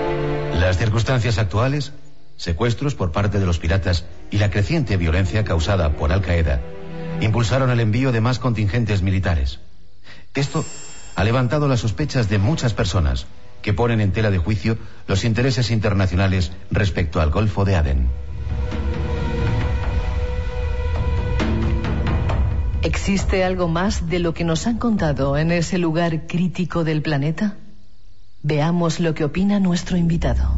Las circunstancias actuales, secuestros por parte de los piratas y la creciente violencia causada por Al-Qaeda impulsaron el envío de más contingentes militares. Esto ha levantado las sospechas de muchas personas que ponen en tela de juicio los intereses internacionales respecto al Golfo de Adén. ¿Existe algo más de lo que nos han contado en ese lugar crítico del planeta? Veamos lo que opina nuestro invitado.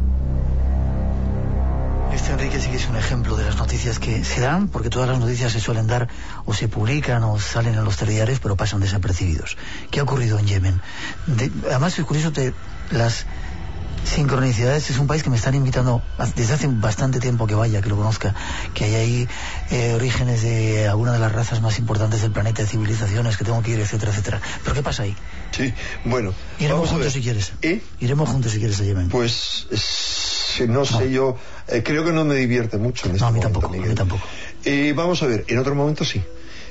Enrique sí que es un ejemplo de las noticias que se dan, porque todas las noticias se suelen dar o se publican o salen en los telediarios, pero pasan desapercibidos. ¿Qué ha ocurrido en Yemen? Además es curioso las sincronicidades. Es un país que me están invitando desde hace bastante tiempo que vaya, que lo conozca, que hay ahí orígenes de alguna de las razas más importantes del planeta, de civilizaciones que tengo que ir, etcétera, etcétera. ¿Pero qué pasa ahí? Sí, bueno, iremos juntos si quieres. Iremos juntos si quieres a Yemen. Pues no sé, yo creo que no me divierte mucho en este momento, a mí tampoco. Vamos a ver, en otro momento sí.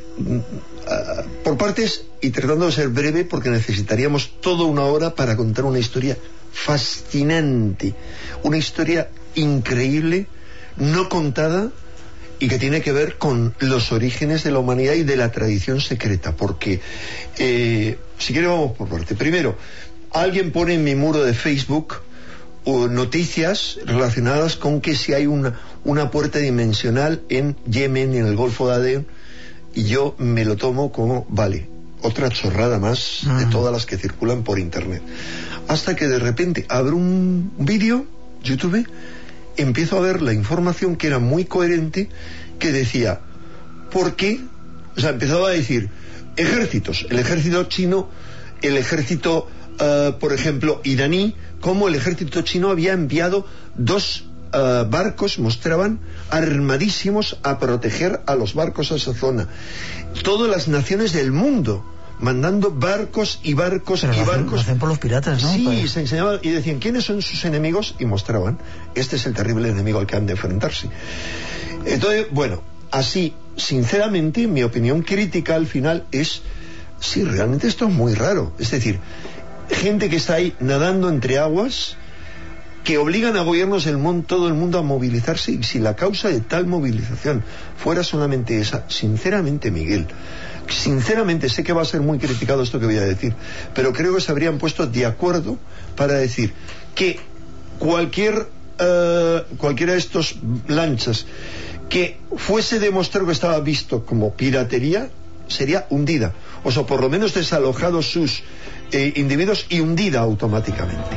Por partes, y tratando de ser breve, porque necesitaríamos toda una hora para contar una historia fascinante, una historia increíble, no contada, y que tiene que ver con los orígenes de la humanidad y de la tradición secreta. Porque si quieres vamos por parte. Primero, alguien pone en mi muro de Facebook noticias relacionadas con que si hay una puerta dimensional en Yemen, en el Golfo de Adén, y yo me lo tomo como, vale, otra chorrada más de todas las que circulan por internet. Hasta que de repente abro un vídeo, YouTube, empiezo a ver la información que era muy coherente, que decía, ¿por qué? O sea, empezaba a decir, ejércitos, el ejército chino, el ejército, por ejemplo, iraní, como el ejército chino había enviado 2 barcos, mostraban, armadísimos a proteger a los barcos a esa zona. Todas las naciones del mundo mandando barcos y barcos. Pero lo hacen por los piratas, ¿no? Sí, se enseñaba y decían quiénes son sus enemigos y mostraban, este es el terrible enemigo al que han de enfrentarse. Entonces, bueno, así, sinceramente, mi opinión crítica al final es, sí, realmente esto es muy raro. Es decir, gente que está ahí nadando entre aguas, que obligan a gobiernos del mundo, todo el mundo a movilizarse, y si la causa de tal movilización fuera solamente esa, sinceramente, Miguel, sinceramente sé que va a ser muy criticado esto que voy a decir, pero creo que se habrían puesto de acuerdo para decir que cualquiera de estos lanchas que fuese demostrado que estaba visto como piratería sería hundida, o sea, por lo menos desalojados sus individuos y hundida automáticamente.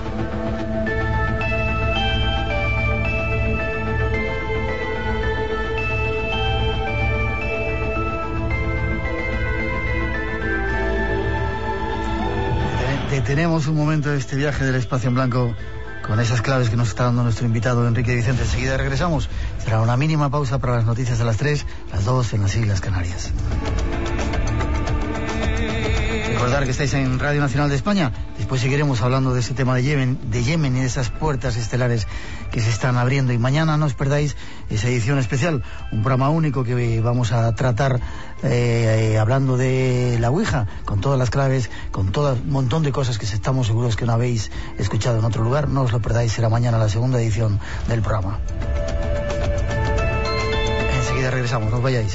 Detenemos un momento de este viaje del espacio en blanco con esas claves que nos está dando nuestro invitado Enrique Vicente. Enseguida regresamos. Será una mínima pausa para las noticias de las 3, las 2 en las Islas Canarias. Recordar que estáis en Radio Nacional de España. Después seguiremos hablando de ese tema de Yemen y de esas puertas estelares que se están abriendo. Y mañana no os perdáis esa edición especial, un programa único que vamos a tratar hablando de la Ouija, con todas las claves, con todo un montón de cosas que estamos seguros que no habéis escuchado en otro lugar. No os lo perdáis, será mañana la segunda edición del programa. Enseguida regresamos, no os vayáis.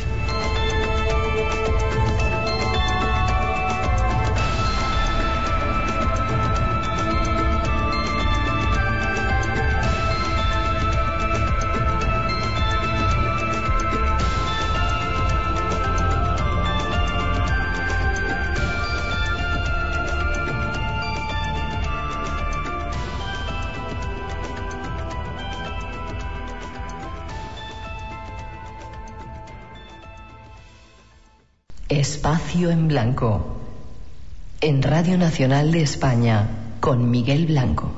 Espacio en Blanco, en Radio Nacional de España, con Miguel Blanco.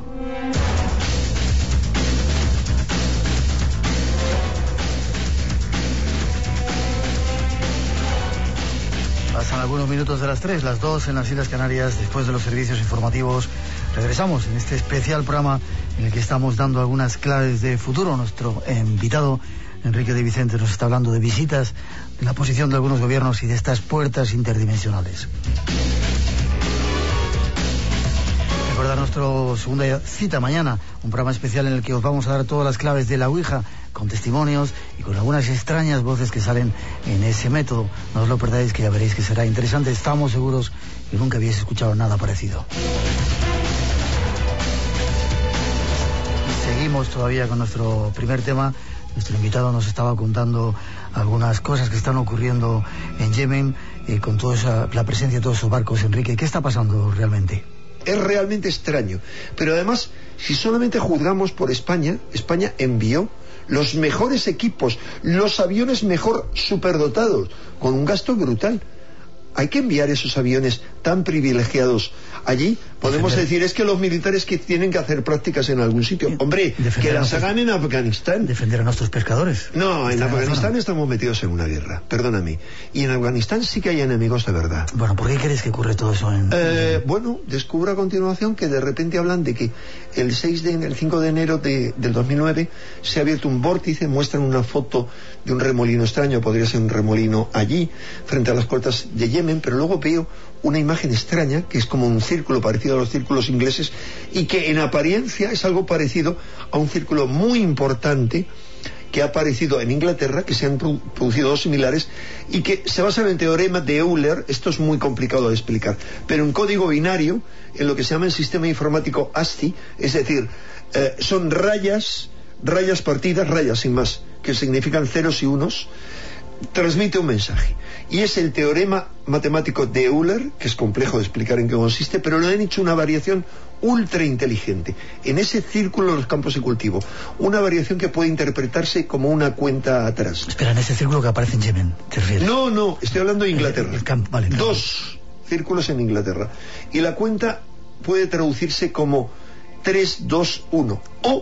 Pasan algunos minutos de las 3, las 2 en las Islas Canarias, después de los servicios informativos. Regresamos en este especial programa en el que estamos dando algunas claves de futuro. Nuestro invitado Enrique de Vicente nos está hablando de visitas, de la posición de algunos gobiernos y de estas puertas interdimensionales. Recuerda nuestra segunda cita mañana, un programa especial en el que os vamos a dar todas las claves de la Ouija, con testimonios y con algunas extrañas voces que salen en ese método. No os lo perdáis, que ya veréis que será interesante. Estamos seguros que nunca habéis escuchado nada parecido. Y seguimos todavía con nuestro primer tema. Nuestro invitado nos estaba contando algunas cosas que están ocurriendo en Yemen, con toda la presencia de todos esos barcos. Enrique, ¿qué está pasando realmente? Es realmente extraño, pero además, si solamente juzgamos por España, España envió los mejores equipos, los aviones mejor superdotados, con un gasto brutal. Hay que enviar esos aviones tan privilegiados allí. Podemos decir, es que los militares que tienen que hacer prácticas en algún sitio. Hombre, que las hagan en Afganistán. Defender a nuestros pescadores. No, en Afganistán estamos metidos en una guerra, perdóname. Y en Afganistán sí que hay enemigos de verdad. Bueno, ¿por qué crees que ocurre todo eso Bueno, descubro a continuación que de repente hablan de que el 5 de enero del 2009 se ha abierto un vórtice, muestran una foto de un remolino extraño, podría ser un remolino allí, frente a las costas de Yemen, pero luego veo una imagen extraña, que es como un círculo parecido a los círculos ingleses, y que en apariencia es algo parecido a un círculo muy importante que ha aparecido en Inglaterra, que se han producido dos similares, y que se basa en el teorema de Euler. Esto es muy complicado de explicar, pero en código binario, en lo que se llama el sistema informático ASCII, es decir, son rayas partidas, rayas sin más, que significan ceros y unos, transmite un mensaje. Y es el teorema matemático de Euler, que es complejo de explicar en qué consiste, pero le han hecho una variación ultra inteligente en ese círculo de los campos de cultivo, una variación que puede interpretarse como una cuenta atrás. Espera, en ese círculo que aparece en Yemen, ¿te refieres? No, estoy hablando de Inglaterra. Vale, claro. 2 círculos en Inglaterra, y la cuenta puede traducirse como 3, 2, 1, o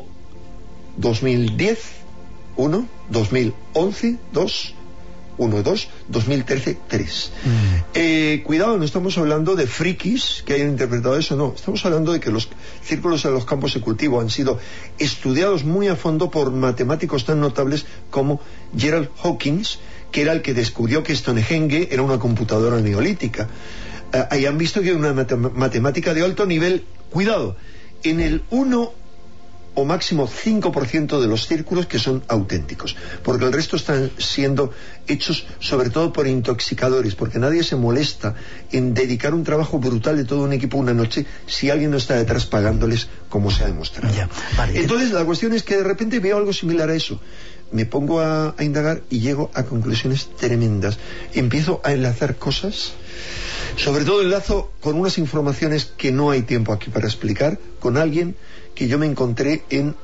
2010 1, 2011 2, 1, 2, 2013, 3. Cuidado, no estamos hablando de frikis que hayan interpretado eso, no. Estamos hablando de que los círculos en los campos de cultivo han sido estudiados muy a fondo por matemáticos tan notables como Gerald Hawkins, que era el que descubrió que Stonehenge era una computadora neolítica. Ahí han visto que hay una matemática de alto nivel. Cuidado, en el 1 o máximo 5% de los círculos que son auténticos, porque el resto están siendo hechos sobre todo por intoxicadores, porque nadie se molesta en dedicar un trabajo brutal de todo un equipo una noche si alguien no está detrás pagándoles, como se ha demostrado. Ya, vale. Entonces la cuestión es que de repente veo algo similar a eso, me pongo a indagar y llego a conclusiones tremendas, empiezo a enlazar cosas, sobre todo enlazo con unas informaciones que no hay tiempo aquí para explicar, con alguien que yo me encontré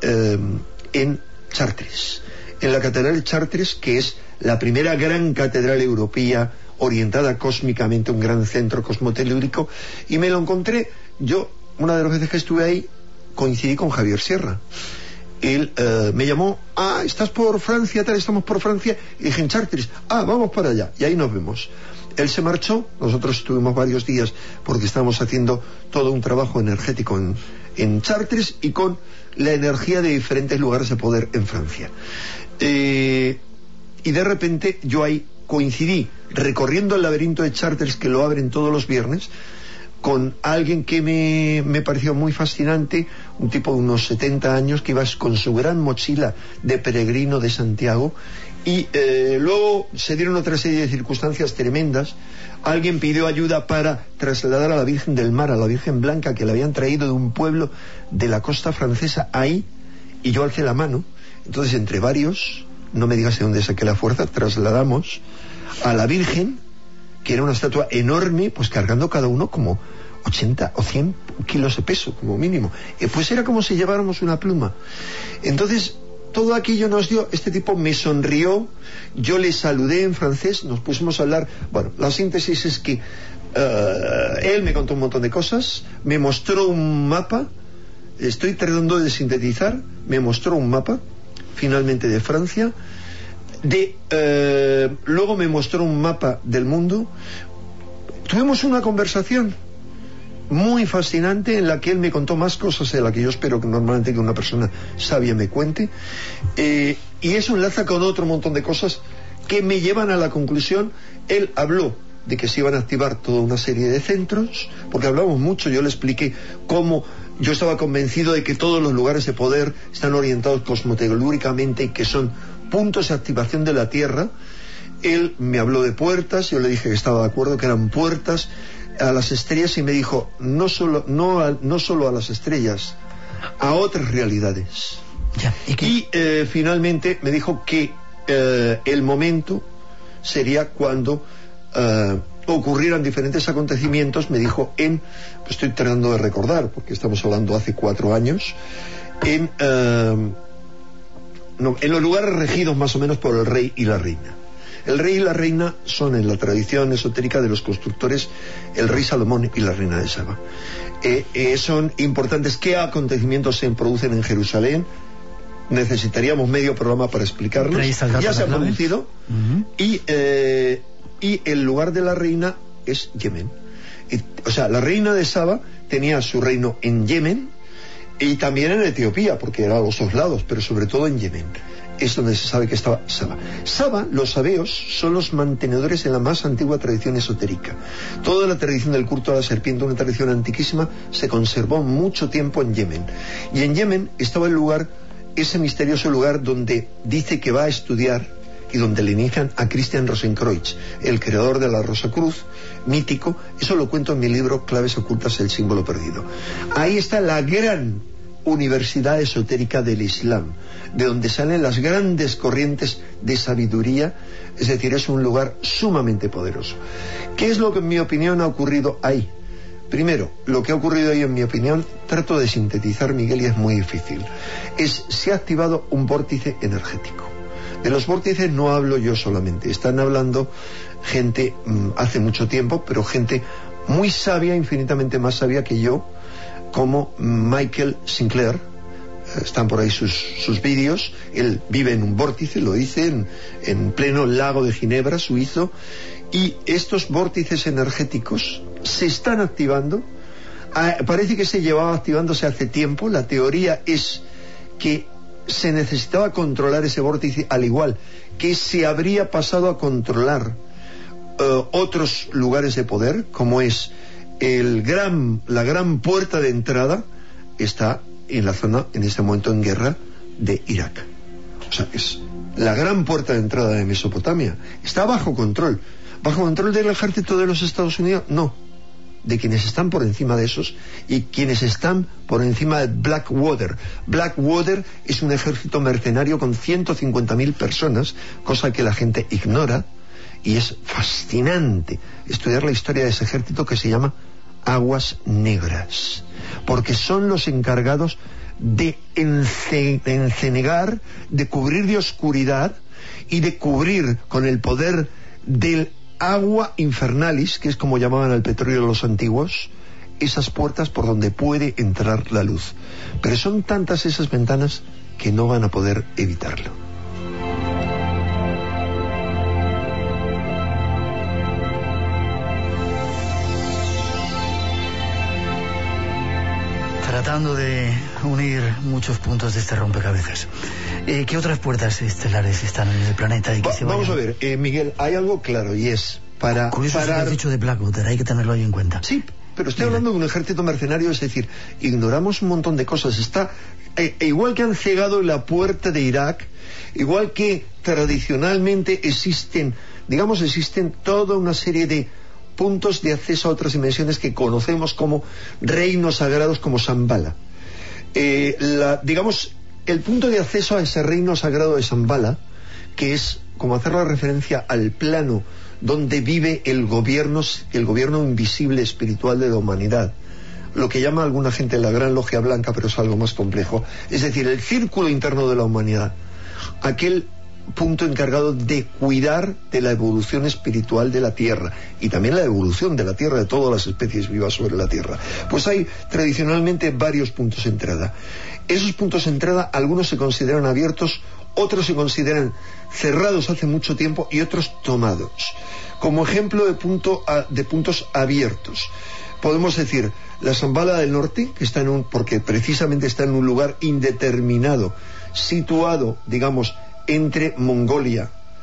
en Chartres, en la catedral de Chartres, que es la primera gran catedral europea orientada cósmicamente, un gran centro cosmotelúrico, y me lo encontré. Yo, una de las veces que estuve ahí, coincidí con Javier Sierra. Él me llamó, ¿estás por Francia? Tal, estamos por Francia. Y dije, en Chartres, vamos para allá, y ahí nos vemos. Él se marchó, nosotros estuvimos varios días porque estábamos haciendo todo un trabajo energético en Chartres y con la energía de diferentes lugares de poder en Francia. Y de repente yo ahí coincidí recorriendo el laberinto de Chartres, que lo abren todos los viernes, con alguien que me pareció muy fascinante, un tipo de unos 70 años que iba con su gran mochila de peregrino de Santiago, y luego se dieron otra serie de circunstancias tremendas. Alguien pidió ayuda para trasladar a la Virgen del Mar, a la Virgen Blanca, que la habían traído de un pueblo de la costa francesa ahí, y yo alcé la mano. Entonces, entre varios, no me digas de dónde saqué la fuerza, trasladamos a la Virgen, que era una estatua enorme, pues cargando cada uno como 80 o 100 kilos de peso, como mínimo. Pues era como si lleváramos una pluma. Entonces, todo aquello nos dio, este tipo me sonrió, yo le saludé en francés, nos pusimos a hablar. Bueno, la síntesis es que él me contó un montón de cosas, me mostró un mapa, estoy tratando de sintetizar, me mostró un mapa, finalmente de Francia, luego me mostró un mapa del mundo. Tuvimos una conversación muy fascinante en la que él me contó más cosas de las que yo espero que normalmente que una persona sabia me cuente, y eso enlaza con otro montón de cosas que me llevan a la conclusión. Él habló de que se iban a activar toda una serie de centros, porque hablamos mucho, yo le expliqué cómo yo estaba convencido de que todos los lugares de poder están orientados cosmotelúricamente y que son puntos de activación de la Tierra. Él me habló de puertas, yo le dije que estaba de acuerdo, que eran puertas a las estrellas, y me dijo, no solo a las estrellas, a otras realidades. Ya, y finalmente me dijo que el momento sería cuando ocurrieran diferentes acontecimientos, me dijo, pues estoy tratando de recordar, porque estamos hablando hace 4 años, en los lugares regidos más o menos por el rey y la reina. El rey y la reina son, en la tradición esotérica de los constructores, el rey Salomón y la reina de Saba. Son importantes. ¿Qué acontecimientos se producen en Jerusalén? Necesitaríamos medio programa para explicarlos. Ya se ha producido. Y el lugar de la reina es Yemen. O sea, la reina de Saba tenía su reino en Yemen y también en Etiopía, porque eran los dos lados, pero sobre todo en Yemen. Es donde se sabe que estaba Saba. Saba, los sabeos, son los mantenedores de la más antigua tradición esotérica. Toda la tradición del culto a la serpiente, una tradición antiquísima, se conservó mucho tiempo en Yemen. Y en Yemen estaba el lugar, ese misterioso lugar donde dice que va a estudiar y donde le inician a Christian Rosenkreuz, el creador de la Rosa Cruz, mítico. Eso lo cuento en mi libro Claves ocultas, el símbolo perdido. Ahí está la gran universidad esotérica del Islam, de donde salen las grandes corrientes de sabiduría. Es decir, es un lugar sumamente poderoso. ¿Qué es lo que en mi opinión ha ocurrido ahí? Primero, lo que ha ocurrido ahí, en mi opinión, trato de sintetizar, Miguel, y es muy difícil, se ha activado un vórtice energético. De los vórtices no hablo yo solamente, están hablando gente hace mucho tiempo, pero gente muy sabia, infinitamente más sabia que yo, como Michael Sinclair. Están por ahí sus vídeos. Él vive en un vórtice, lo dice, en pleno lago de Ginebra, suizo, y estos vórtices energéticos se están activando. Parece que se llevaba activándose hace tiempo. La teoría es que se necesitaba controlar ese vórtice, al igual que se habría pasado a controlar otros lugares de poder, como es la gran puerta de entrada. Está en la zona, en este momento en guerra, de Irak. O sea, es la gran puerta de entrada de Mesopotamia. Está bajo control. ¿Bajo control del ejército de los Estados Unidos? No. De quienes están por encima de esos, y quienes están por encima de Blackwater. Blackwater es un ejército mercenario con 150.000 personas, cosa que la gente ignora, y es fascinante estudiar la historia de ese ejército, que se llama Aguas Negras, porque son los encargados de encenegar, de cubrir de oscuridad y de cubrir con el poder del agua infernalis, que es como llamaban al petróleo los antiguos, esas puertas por donde puede entrar la luz. Pero son tantas esas ventanas que no van a poder evitarlo. Tratando de unir muchos puntos de este rompecabezas. ¿Qué otras puertas estelares están en el planeta? Vamos a ver, Miguel, hay algo claro, y es para curioso parar... Eso que has dicho de Blackwater, hay que tenerlo ahí en cuenta. Sí, pero estoy hablando de un ejército mercenario, es decir, ignoramos un montón de cosas. Igual que han cegado la puerta de Irak, igual que tradicionalmente existen toda una serie de puntos de acceso a otras dimensiones que conocemos como reinos sagrados, como Shambhala. El punto de acceso a ese reino sagrado de Shambhala, que es como hacer la referencia al plano donde vive el gobierno invisible espiritual de la humanidad, lo que llama alguna gente la Gran Logia Blanca, pero es algo más complejo. Es decir, el círculo interno de la humanidad, aquel punto encargado de cuidar de la evolución espiritual de la Tierra, y también la evolución de la Tierra, de todas las especies vivas sobre la Tierra. Pues hay tradicionalmente varios puntos de entrada. Esos puntos de entrada, algunos se consideran abiertos, otros se consideran cerrados hace mucho tiempo, y otros tomados. Como ejemplo de puntos abiertos, podemos decir la Shambhala del Norte, que está porque precisamente está en un lugar indeterminado, situado, digamos, entre Mongolia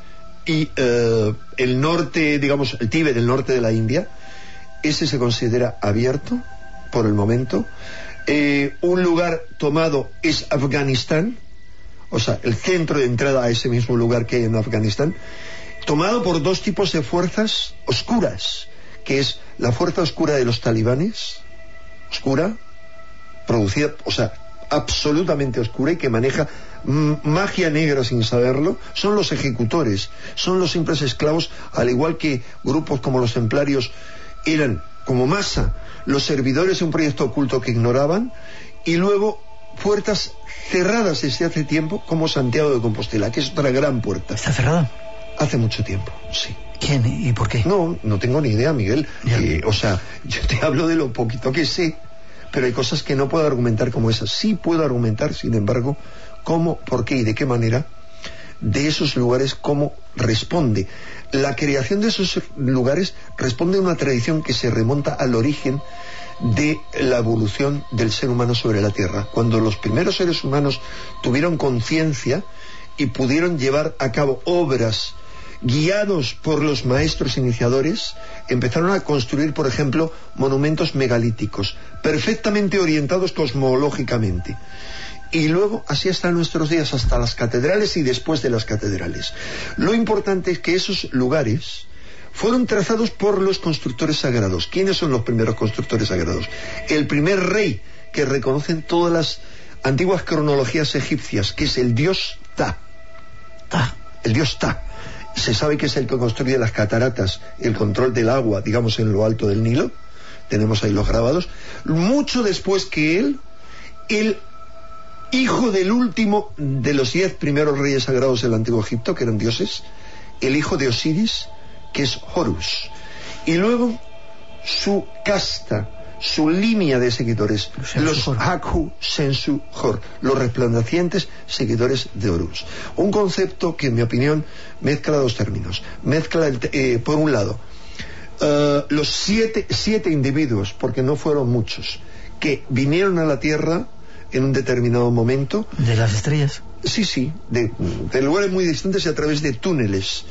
y el norte, digamos, el Tíbet, el norte de la India, ese se considera abierto por el momento. Un lugar tomado es Afganistán, o sea, el centro de entrada a ese mismo lugar que hay en Afganistán, tomado por dos tipos de fuerzas oscuras, que es la fuerza oscura de los talibanes, oscura, producida, o sea, absolutamente oscura y que maneja magia negra sin saberlo. Son los ejecutores, son los simples esclavos, al igual que grupos como los templarios eran como masa los servidores de un proyecto oculto que ignoraban, y luego puertas cerradas desde hace tiempo como Santiago de Compostela, que es otra gran puerta. ¿Está cerrada? Hace mucho tiempo, sí. ¿Quién y por qué? No tengo ni idea, Miguel. O sea, yo te hablo de lo poquito que sé, pero hay cosas que no puedo argumentar como esas. Sí puedo argumentar, sin embargo, cómo, por qué y de qué manera de esos lugares, cómo responde. La creación de esos lugares responde a una tradición que se remonta al origen de la evolución del ser humano sobre la Tierra. Cuando los primeros seres humanos tuvieron conciencia y pudieron llevar a cabo obras guiados por los maestros iniciadores, empezaron a construir, por ejemplo, monumentos megalíticos, perfectamente orientados cosmológicamente. Y luego, así hasta nuestros días, hasta las catedrales y después de las catedrales. Lo importante es que esos lugares fueron trazados por los constructores sagrados. ¿Quiénes son los primeros constructores sagrados? El primer rey que reconocen todas las antiguas cronologías egipcias, que es el dios Ta. El dios Ta. Se sabe que es el que construye las cataratas, el control del agua, digamos, en lo alto del Nilo. Tenemos ahí los grabados. Mucho después que él, el hijo del último de los 10 primeros reyes sagrados del antiguo Egipto, que eran dioses, el hijo de Osiris, que es Horus. Y luego su casta, su línea de seguidores, los Haku Sensu Hor, los resplandecientes seguidores de Horus. Un concepto que, en mi opinión, mezcla dos términos. Mezcla, por un lado, los siete individuos, porque no fueron muchos, que vinieron a la Tierra en un determinado momento. ¿De las estrellas? Sí, de lugares muy distantes y a través de túneles.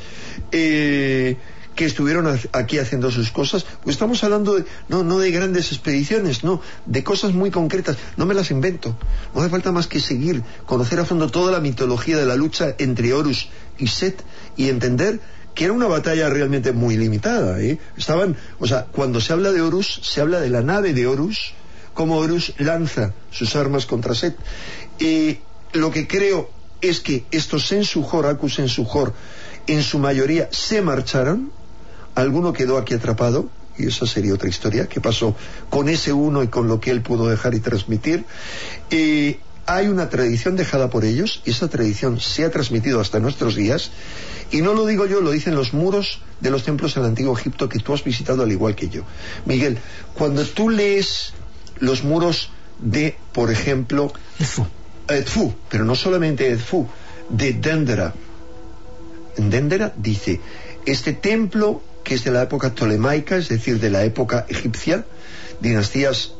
Que estuvieron aquí haciendo sus cosas. Pues estamos hablando de, no de grandes expediciones, no, de cosas muy concretas. No me las invento. No hace falta más que seguir, conocer a fondo toda la mitología de la lucha entre Horus y Set y entender que era una batalla realmente muy limitada, cuando se habla de Horus, se habla de la nave de Horus, como Horus lanza sus armas contra Set. Lo que creo es que estos Sensu-Hor, Aku Sensu-Hor, en su mayoría se marcharon. Alguno quedó aquí atrapado, y esa sería otra historia, que pasó con ese uno y con lo que él pudo dejar y transmitir. Hay una tradición dejada por ellos, y esa tradición se ha transmitido hasta nuestros días, y no lo digo yo, lo dicen los muros de los templos en el antiguo Egipto que tú has visitado al igual que yo. Miguel, cuando tú lees los muros de, por ejemplo, Edfu, pero no solamente Edfu, de Dendera. En Dendera dice, este templo, que es de la época tolemaica, es decir, de la época egipcia, dinastías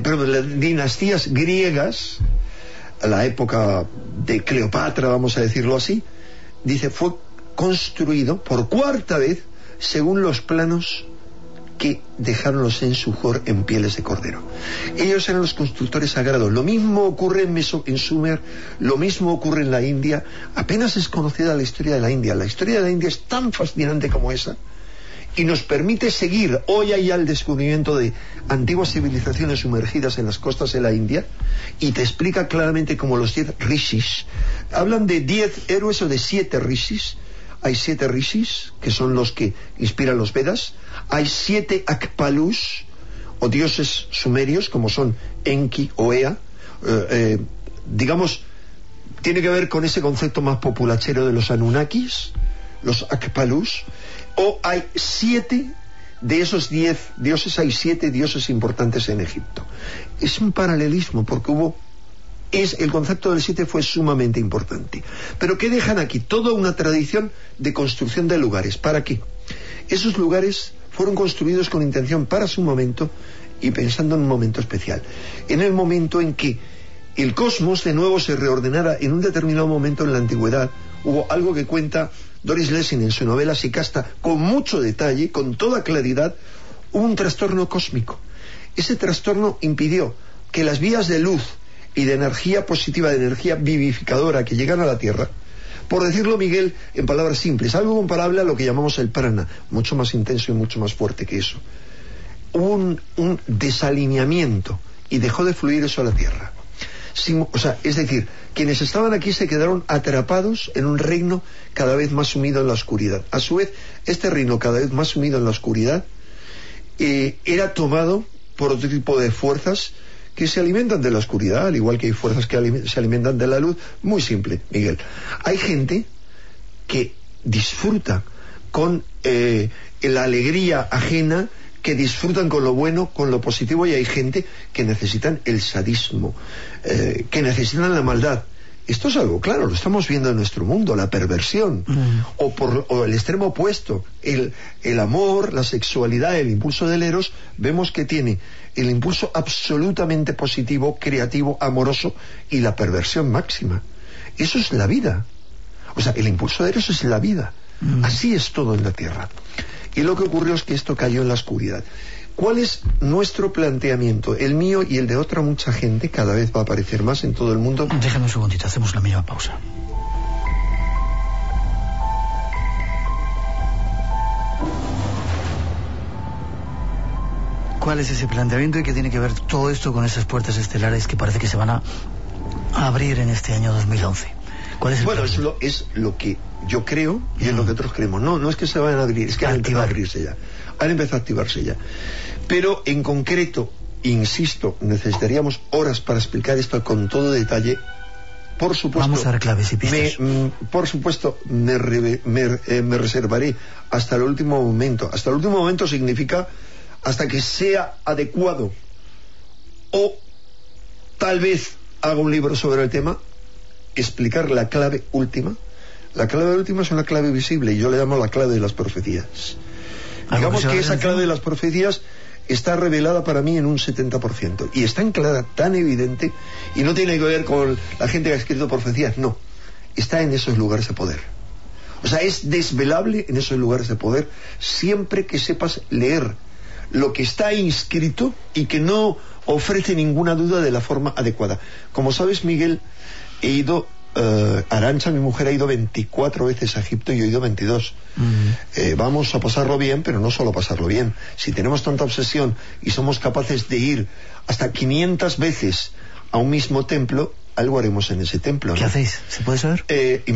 griegas, a la época de Cleopatra, vamos a decirlo así, dice, fue construido por cuarta vez según los planos que dejaron los Sensu-Hor en pieles de cordero. Ellos eran los constructores sagrados. Lo mismo ocurre en Sumer, lo mismo ocurre en la India. Apenas es conocida la historia de la India. La historia de la India es tan fascinante como esa y nos permite seguir. Hoy hay el descubrimiento de antiguas civilizaciones sumergidas en las costas de la India y te explica claramente cómo los 10 rishis, hablan de 10 héroes o de 7 rishis. Hay 7 rishis, que son los que inspiran los Vedas. Hay 7 Akpalus, o dioses sumerios, como son Enki o Ea. Digamos, tiene que ver con ese concepto más populachero de los Anunnakis, los Akpalus. O hay 7 de esos 10 dioses, hay 7 dioses importantes en Egipto. Es un paralelismo, porque el concepto del 7 fue sumamente importante. Pero ¿qué dejan aquí? Toda una tradición de construcción de lugares. ¿Para qué? Esos lugares fueron construidos con intención para su momento y pensando en un momento especial. En el momento en que el cosmos de nuevo se reordenara en un determinado momento en la antigüedad, hubo algo que cuenta Doris Lessing en su novela Sicasta con mucho detalle, con toda claridad. Hubo un trastorno cósmico. Ese trastorno impidió que las vías de luz y de energía positiva, de energía vivificadora que llegan a la Tierra, por decirlo, Miguel, en palabras simples, algo comparable a lo que llamamos el prana, mucho más intenso y mucho más fuerte que eso. Hubo un desalineamiento y dejó de fluir eso a la Tierra. Es decir, quienes estaban aquí se quedaron atrapados en un reino cada vez más sumido en la oscuridad. A su vez, este reino cada vez más sumido en la oscuridad era tomado por otro tipo de fuerzas que se alimentan de la oscuridad, al igual que hay fuerzas que se alimentan de la luz. Muy simple, Miguel. Hay gente que disfruta con la alegría ajena, que disfrutan con lo bueno, con lo positivo, y hay gente que necesitan el sadismo, que necesitan la maldad. Esto es algo claro, lo estamos viendo en nuestro mundo, la perversión, o el extremo opuesto, el amor, la sexualidad, el impulso del eros. Vemos que tiene el impulso absolutamente positivo, creativo, amoroso, y la perversión máxima. Eso es la vida. O sea, el impulso de eros es la vida. Así es todo en la Tierra. Y lo que ocurrió es que esto cayó en la oscuridad. ¿Cuál es nuestro planteamiento? El mío y el de otra mucha gente, cada vez va a aparecer más en todo el mundo. Déjame un segundito, hacemos la mínima pausa. ¿Cuál es ese planteamiento y qué tiene que ver todo esto con esas puertas estelares que parece que se van a abrir en este año 2011? ¿Cuál es el planteamiento? Es lo que yo creo y es lo que otros creemos. No es que se vayan a abrir, es que han empezado a abrirse ya. Han empezado a activarse ya. Pero en concreto, insisto, necesitaríamos horas para explicar esto con todo detalle. Por supuesto, vamos a dar claves y pistas. Por supuesto, me reservaré hasta el último momento. Hasta el último momento significa hasta que sea adecuado, o tal vez haga un libro sobre el tema, explicar la clave última. La clave última es una clave visible y yo le llamo la clave de las profecías. Digamos que esa clave de las profecías está revelada para mí en un 70%, y es tan clara, tan evidente, y no tiene que ver con la gente que ha escrito profecías, no, está en esos lugares de poder. O sea, es desvelable en esos lugares de poder siempre que sepas leer lo que está inscrito y que no ofrece ninguna duda de la forma adecuada. Como sabes, Miguel, he ido, Arantxa, mi mujer, ha ido 24 veces a Egipto y yo he ido 22. Vamos a pasarlo bien, pero no solo pasarlo bien. Si tenemos tanta obsesión y somos capaces de ir hasta 500 veces a un mismo templo, algo haremos en ese templo, ¿no? ¿Qué hacéis? ¿Se puede saber?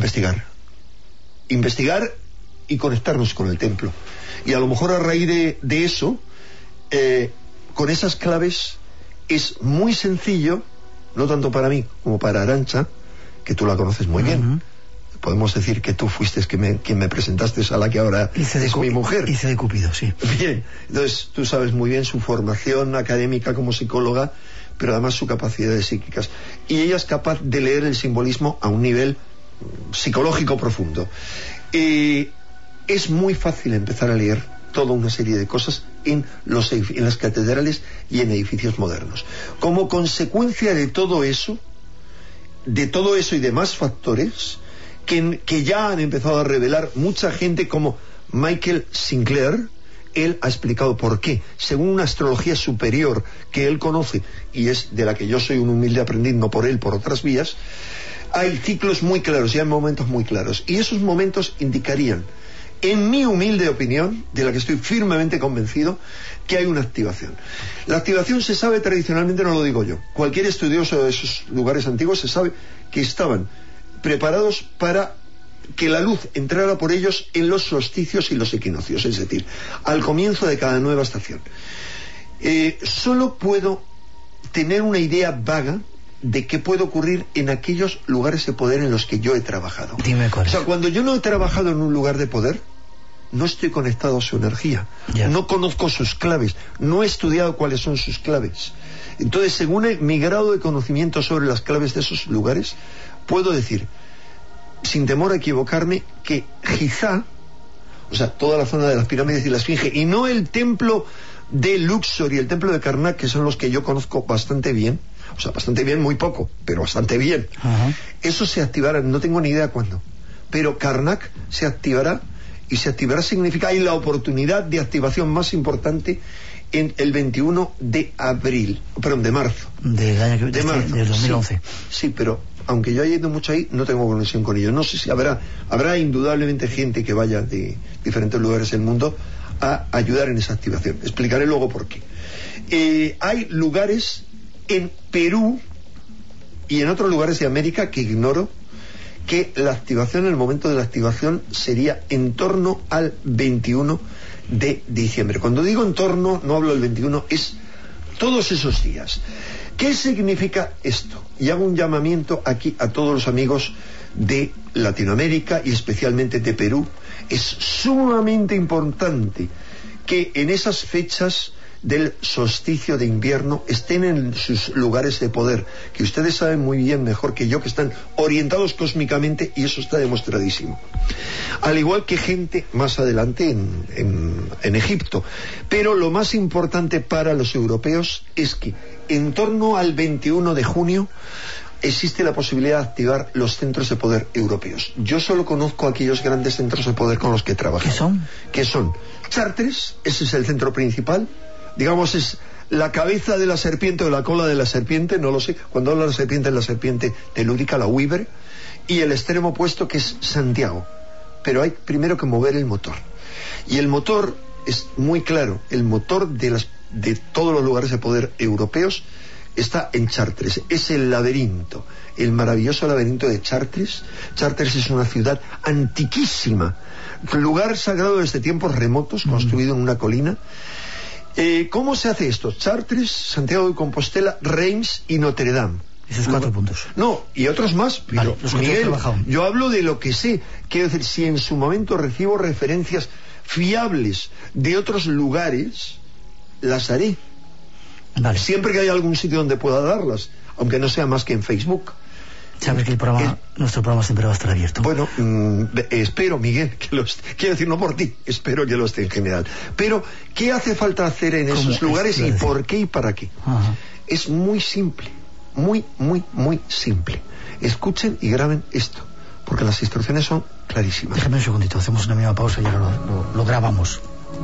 Investigar y conectarnos con el templo. Y a lo mejor a raíz de eso, con esas claves, es muy sencillo, no tanto para mí como para Arantxa, que tú la conoces muy bien. Podemos decir que tú fuiste quien me presentaste a la que ahora es mi mujer. Hice de Cupido, sí. Bien, entonces tú sabes muy bien su formación académica como psicóloga, pero además su capacidad de psíquicas. Y ella es capaz de leer el simbolismo a un nivel psicológico profundo. Es muy fácil empezar a leer toda una serie de cosas en las catedrales y en edificios modernos. Como consecuencia de todo eso y demás factores que ya han empezado a revelar mucha gente, como Michael Sinclair. Él ha explicado por qué, según una astrología superior que él conoce y es de la que yo soy un humilde aprendiz, no por él, por otras vías. Hay ciclos muy claros y hay momentos muy claros, y esos momentos indicarían, en mi humilde opinión, de la que estoy firmemente convencido, que hay una activación. La activación se sabe tradicionalmente, no lo digo yo, cualquier estudioso de esos lugares antiguos se sabe que estaban preparados para que la luz entrara por ellos en los solsticios y los equinoccios, es decir, al comienzo de cada nueva estación. Solo puedo tener una idea vaga de qué puede ocurrir en aquellos lugares de poder en los que yo he trabajado. Dime cuál. O sea, cuando yo no he trabajado en un lugar de poder, no estoy conectado a su energía, no conozco sus claves, no he estudiado cuáles son sus claves. Entonces, según mi grado de conocimiento sobre las claves de esos lugares, puedo decir, sin temor a equivocarme, que Giza, o sea, toda la zona de las pirámides y la Esfinge, y no el templo de Luxor y el templo de Karnak, que son los que yo conozco bastante bien, o sea, bastante bien, muy poco, pero bastante bien. Eso se activará, no tengo ni idea cuándo, pero Karnak se activará, y se activará significa hay la oportunidad de activación más importante en el 21 de marzo. Del año de marzo, del 2011. Sí, pero aunque yo haya ido mucho ahí, no tengo conexión con ellos. No sé si habrá indudablemente gente que vaya de diferentes lugares del mundo a ayudar en esa activación. Explicaré luego por qué. Hay lugares en Perú y en otros lugares de América que ignoro, que la activación, el momento de la activación sería en torno al 21 de diciembre. Cuando digo en torno, no hablo del 21, es todos esos días. ¿Qué significa esto? Y hago un llamamiento aquí a todos los amigos de Latinoamérica y especialmente de Perú. Es sumamente importante que en esas fechas del solsticio de invierno estén en sus lugares de poder, que ustedes saben muy bien, mejor que yo, que están orientados cósmicamente, y eso está demostradísimo. Al igual que gente más adelante en Egipto. Pero lo más importante para los europeos es que en torno al 21 de junio existe la posibilidad de activar los centros de poder europeos. Yo solo conozco aquellos grandes centros de poder con los que trabajo. ¿Qué son? Que son Chartres, ese es el centro principal, digamos es la cabeza de la serpiente o la cola de la serpiente, no lo sé, cuando hablo de la serpiente es la serpiente telúrica, la Weaver, y el extremo opuesto que es Santiago. Pero hay primero que mover el motor, y el motor es muy claro, el motor de todos los lugares de poder europeos está en Chartres, es el laberinto, el maravilloso laberinto de Chartres. Chartres es una ciudad antiquísima, lugar sagrado desde tiempos remotos, construido en una colina. ¿Cómo se hace esto? Chartres, Santiago de Compostela, Reims y Notre Dame. Esos 4 puntos. No, y otros más, pero vale, Miguel, yo hablo de lo que sé. Quiero decir, si en su momento recibo referencias fiables de otros lugares, las haré. Vale. Siempre que haya algún sitio donde pueda darlas, aunque no sea más que en Facebook. Sabes que nuestro programa siempre va a estar abierto. Bueno, espero, Miguel, quiero decir, no por ti, espero que lo esté en general. Pero, ¿qué hace falta hacer en esos lugares y por qué y para qué? Ajá. Es muy simple, muy, muy, muy simple. Escuchen y graben esto, porque las instrucciones son clarísimas. Déjame un segundito, hacemos una mínima pausa y ahora lo grabamos.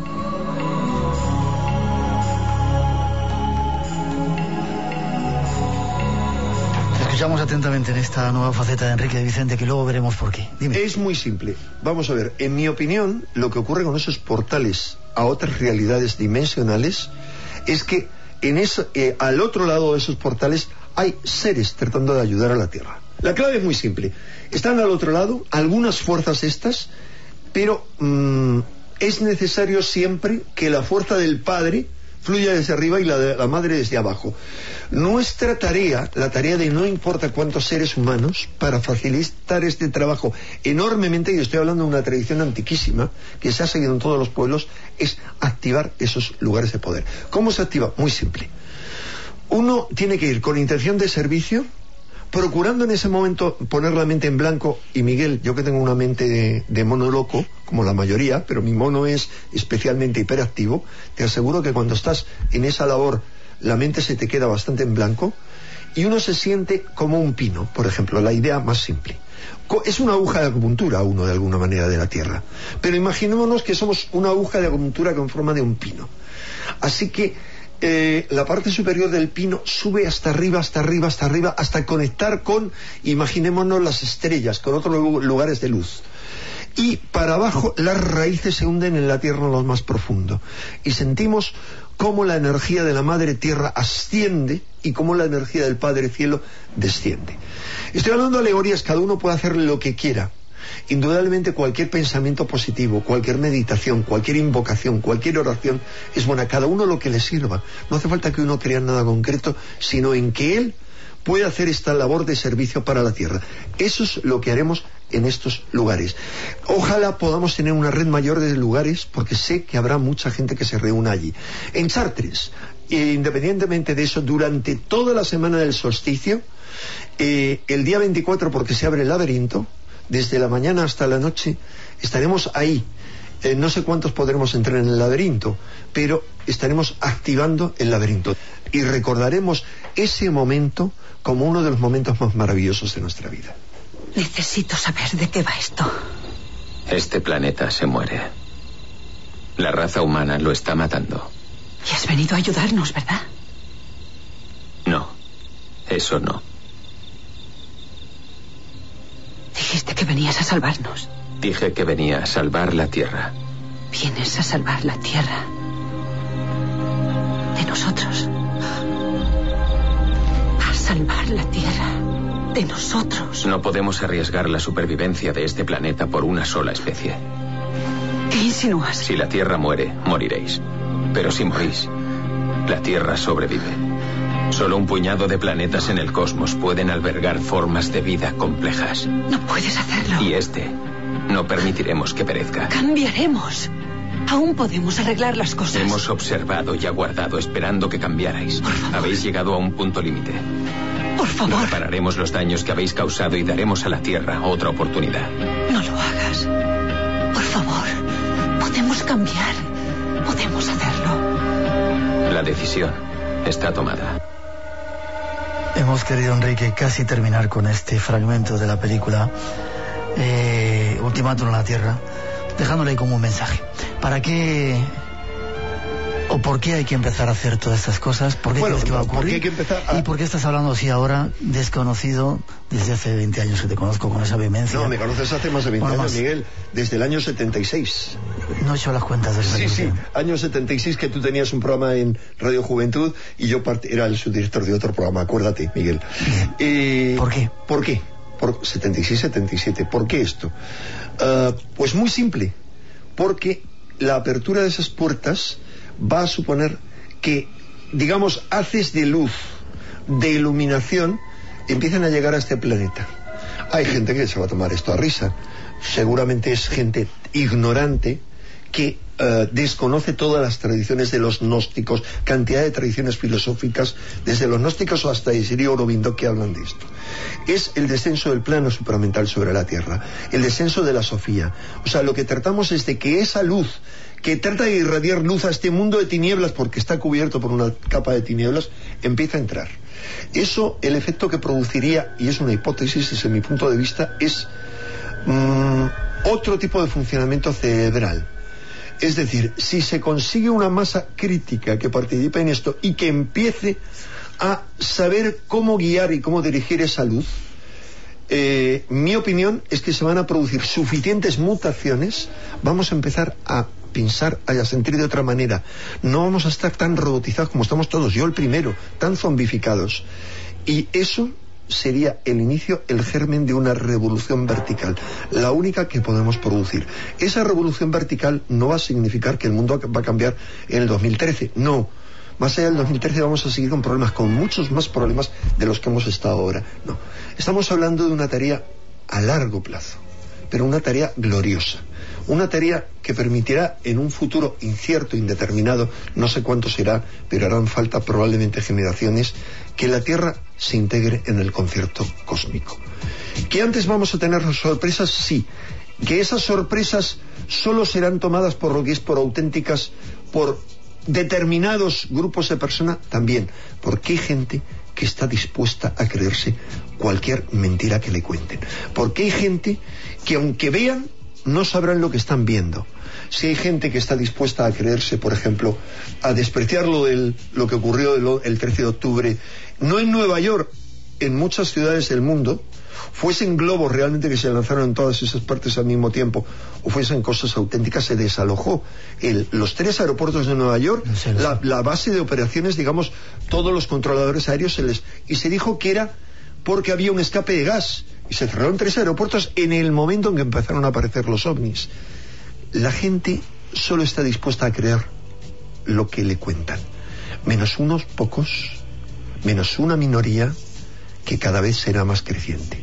Escuchamos atentamente en esta nueva faceta de Enrique de Vicente, que luego veremos por qué. Dime. Es muy simple. Vamos a ver, en mi opinión, lo que ocurre con esos portales a otras realidades dimensionales es que al otro lado de esos portales hay seres tratando de ayudar a la Tierra. La clave es muy simple. Están al otro lado algunas fuerzas estas, pero es necesario siempre que la fuerza del Padre fluya desde arriba y la de la madre desde abajo. Nuestra tarea, la tarea de no importa cuántos seres humanos, para facilitar este trabajo enormemente, y estoy hablando de una tradición antiquísima que se ha seguido en todos los pueblos, es activar esos lugares de poder. ¿Cómo se activa? Muy simple. Uno tiene que ir con intención de servicio, procurando en ese momento poner la mente en blanco. Y Miguel, yo que tengo una mente de mono loco, como la mayoría, pero mi mono es especialmente hiperactivo, te aseguro que cuando estás en esa labor la mente se te queda bastante en blanco y uno se siente como un pino, por ejemplo, la idea más simple. Es una aguja de acupuntura uno de alguna manera de la Tierra, pero imaginémonos que somos una aguja de acupuntura con forma de un pino. Así que la parte superior del pino sube hasta arriba, hasta conectar con, imaginémonos, las estrellas, con otros lugares de luz. Y para abajo las raíces se hunden en la tierra en lo más profundo. Y sentimos cómo la energía de la Madre Tierra asciende y cómo la energía del Padre Cielo desciende. Estoy hablando de alegorías, cada uno puede hacer lo que quiera. Indudablemente cualquier pensamiento positivo, cualquier meditación, cualquier invocación, cualquier oración es buena, cada uno lo que le sirva. No hace falta que uno crea en nada concreto, sino en que él puede hacer esta labor de servicio para la Tierra. Eso es lo que haremos en estos lugares. Ojalá podamos tener una red mayor de lugares, porque sé que habrá mucha gente que se reúna allí. En Chartres, independientemente de eso, durante toda la semana del solsticio, el día 24, porque se abre el laberinto, desde la mañana hasta la noche estaremos ahí. No sé cuántos podremos entrar en el laberinto, pero estaremos activando el laberinto y recordaremos ese momento como uno de los momentos más maravillosos de nuestra vida. Necesito saber de qué va esto. Este planeta se muere. La raza humana lo está matando. Y has venido a ayudarnos, ¿verdad? No, eso no. Dijiste que venías a salvarnos. Dije que venía a salvar la Tierra. Vienes a salvar la Tierra. De nosotros. A salvar la Tierra. De nosotros. No podemos arriesgar la supervivencia de este planeta por una sola especie. ¿Qué insinúas? Si la Tierra muere, moriréis. Pero si morís, la Tierra sobrevive. Solo un puñado de planetas en el cosmos pueden albergar formas de vida complejas. No puedes hacerlo. Y no permitiremos que perezca. Cambiaremos. Aún podemos arreglar las cosas. Hemos observado y aguardado esperando que cambiarais. Por favor. Habéis llegado a un punto límite. Por favor. Repararemos los daños que habéis causado y daremos a la Tierra otra oportunidad. No lo hagas. Por favor. Podemos cambiar. Podemos hacerlo. La decisión está tomada. Hemos querido, Enrique, casi terminar con este fragmento de la película Ultimátum a la Tierra, dejándole ahí como un mensaje. ¿Para qué o por qué hay que empezar a hacer todas estas cosas? ¿Por qué crees que va a ocurrir? ¿Por qué hay que empezar a... ¿Y por qué estás hablando así ahora, desconocido, desde hace 20 años que te conozco con esa vehemencia? No, me conoces hace más de 20 años, más. Miguel, desde el año 76. No he hecho las cuentas de esa Sí, año 76, que tú tenías un programa en Radio Juventud y yo era el subdirector de otro programa, acuérdate, Miguel. ¿Por qué? ¿Por qué? Por 76-77. ¿Por qué esto? Pues muy simple. Porque la apertura de esas puertas va a suponer que, digamos, haces de luz, de iluminación, empiezan a llegar a este planeta. Hay gente que se va a tomar esto a risa. Seguramente es gente ignorante que desconoce todas las tradiciones de los gnósticos, cantidad de tradiciones filosóficas, desde los gnósticos hasta Sri Aurobindo, que hablan de esto. Es el descenso del plano supramental sobre la Tierra, el descenso de la Sofía. O sea, lo que tratamos es de que esa luz, que trata de irradiar luz a este mundo de tinieblas, porque está cubierto por una capa de tinieblas, empieza a entrar. Eso, el efecto que produciría, y es una hipótesis desde mi punto de vista, es otro tipo de funcionamiento cerebral. Es decir, si se consigue una masa crítica que participe en esto y que empiece a saber cómo guiar y cómo dirigir esa luz, mi opinión es que se van a producir suficientes mutaciones, vamos a empezar a pensar, a sentir de otra manera. No vamos a estar tan robotizados como estamos todos, yo el primero, tan zombificados. Y eso sería el inicio, el germen de una revolución vertical, la única que podemos producir. Esa revolución vertical no va a significar que el mundo va a cambiar en el 2013, no. Más allá del 2013 vamos a seguir con problemas, con muchos más problemas de los que hemos estado ahora. No, estamos hablando de una tarea a largo plazo, pero una tarea gloriosa, una tarea que permitirá en un futuro incierto, indeterminado, no sé cuánto será, pero harán falta probablemente generaciones, que la Tierra se integre en el concierto cósmico. ¿Que antes vamos a tener sorpresas? Sí. ¿Que esas sorpresas solo serán tomadas por lo que es por auténticas, por determinados grupos de personas? También, porque hay gente que está dispuesta a creerse cualquier mentira que le cuenten. Porque hay gente que, aunque vean, no sabrán lo que están viendo. Si hay gente que está dispuesta a creerse, por ejemplo, a despreciar lo que ocurrió el 13 de octubre, no en Nueva York, en muchas ciudades del mundo, fuesen globos realmente que se lanzaron en todas esas partes al mismo tiempo, o fuesen cosas auténticas, se desalojó los 3 aeropuertos de Nueva York, la base de operaciones, digamos, todos los controladores aéreos, y se dijo que era porque había un escape de gas, y se cerraron 3 aeropuertos en el momento en que empezaron a aparecer los ovnis. La gente solo está dispuesta a creer lo que le cuentan, menos unos pocos, menos una minoría que cada vez será más creciente.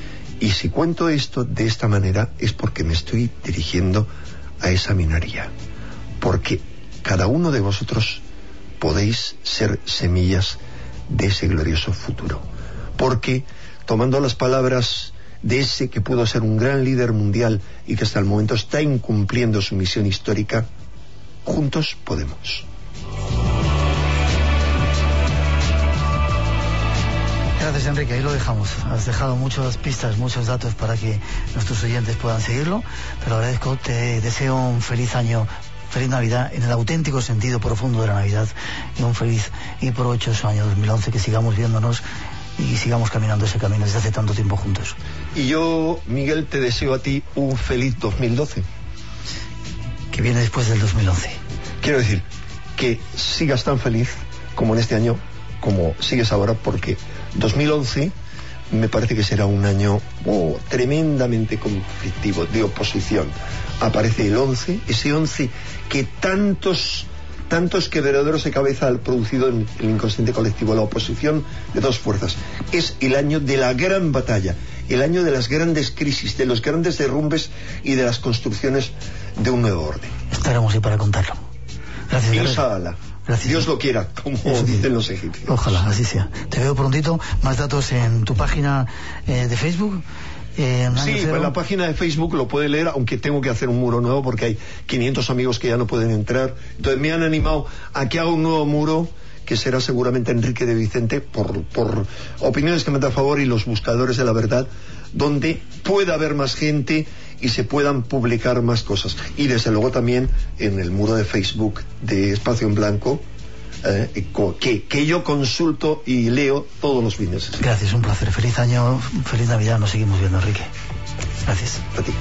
Y si cuento esto de esta manera es porque me estoy dirigiendo a esa minoría, porque cada uno de vosotros podéis ser semillas de ese glorioso futuro, porque tomando las palabras de ese que pudo ser un gran líder mundial y que hasta el momento está incumpliendo su misión histórica, juntos podemos. Gracias, Enrique, ahí lo dejamos. Has dejado muchas pistas, muchos datos para que nuestros oyentes puedan seguirlo. Te lo agradezco, te deseo un feliz año, feliz Navidad, en el auténtico sentido profundo de la Navidad, y un feliz y provechoso año 2011, que sigamos viéndonos y sigamos caminando ese camino desde hace tanto tiempo juntos. Y yo, Miguel, te deseo a ti un feliz 2012. Que viene después del 2011. Quiero decir, que sigas tan feliz como en este año, como sigues ahora, porque 2011 me parece que será un año tremendamente conflictivo, de oposición. Aparece el 11, ese 11 que tantos quebraderos de cabeza ha producido en el inconsciente colectivo, la oposición de dos fuerzas. Es el año de la gran batalla, el año de las grandes crisis, de los grandes derrumbes y de las construcciones de un nuevo orden. Estaremos ahí para contarlo. Gracias. Inshallah. Gracias. Dios lo quiera, como dicen los egipcios. Ojalá, así sea. Te veo prontito. Más datos en tu página de Facebook. Sí, pues la página de Facebook lo puede leer, aunque tengo que hacer un muro nuevo porque hay 500 amigos que ya no pueden entrar. Entonces me han animado a que haga un nuevo muro, que será seguramente Enrique de Vicente, por opiniones que me da a favor y los buscadores de la verdad, donde pueda haber más gente y se puedan publicar más cosas. Y desde luego también en el muro de Facebook de Espacio en Blanco, que yo consulto y leo todos los fines. Gracias, un placer. Feliz año, feliz Navidad. Nos seguimos viendo, Enrique. Gracias. A ti.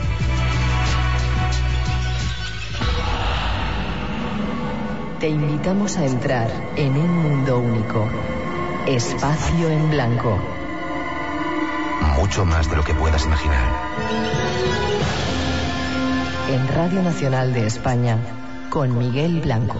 Te invitamos a entrar en un mundo único. Espacio en Blanco. Mucho más de lo que puedas imaginar. En Radio Nacional de España, con Miguel Blanco.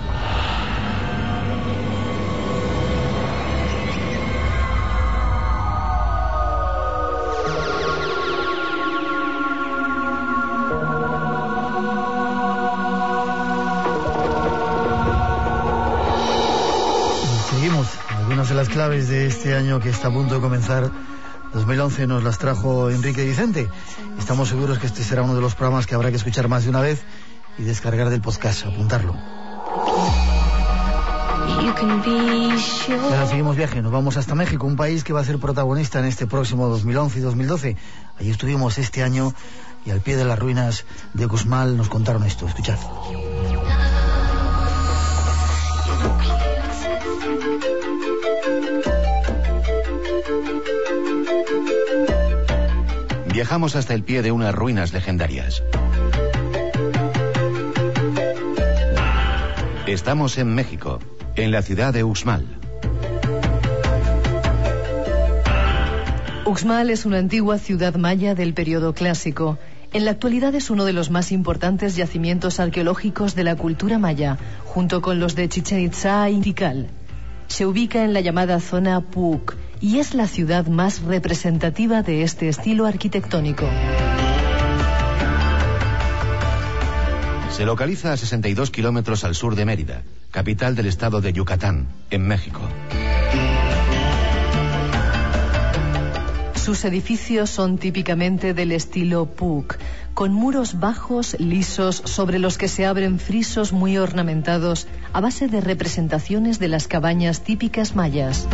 Seguimos. Algunas de las claves de este año que está a punto de comenzar, 2011, nos las trajo Enrique Vicente. Estamos seguros que este será uno de los programas que habrá que escuchar más de una vez y descargar del podcast, apuntarlo. Y ahora seguimos viaje, nos vamos hasta México, un país que va a ser protagonista en este próximo 2011 y 2012. Allí estuvimos este año y al pie de las ruinas de Uxmal nos contaron esto. Escuchad. Viajamos hasta el pie de unas ruinas legendarias. Estamos en México, en la ciudad de Uxmal. Uxmal es una antigua ciudad maya del periodo clásico. En la actualidad es uno de los más importantes yacimientos arqueológicos de la cultura maya, junto con los de Chichén Itzá y Tikal. Se ubica en la llamada zona Puuc y es la ciudad más representativa de este estilo arquitectónico. Se localiza a 62 kilómetros al sur de Mérida, capital del estado de Yucatán, en México. Sus edificios son típicamente del estilo Puuc, con muros bajos, lisos, sobre los que se abren frisos muy ornamentados a base de representaciones de las cabañas típicas mayas.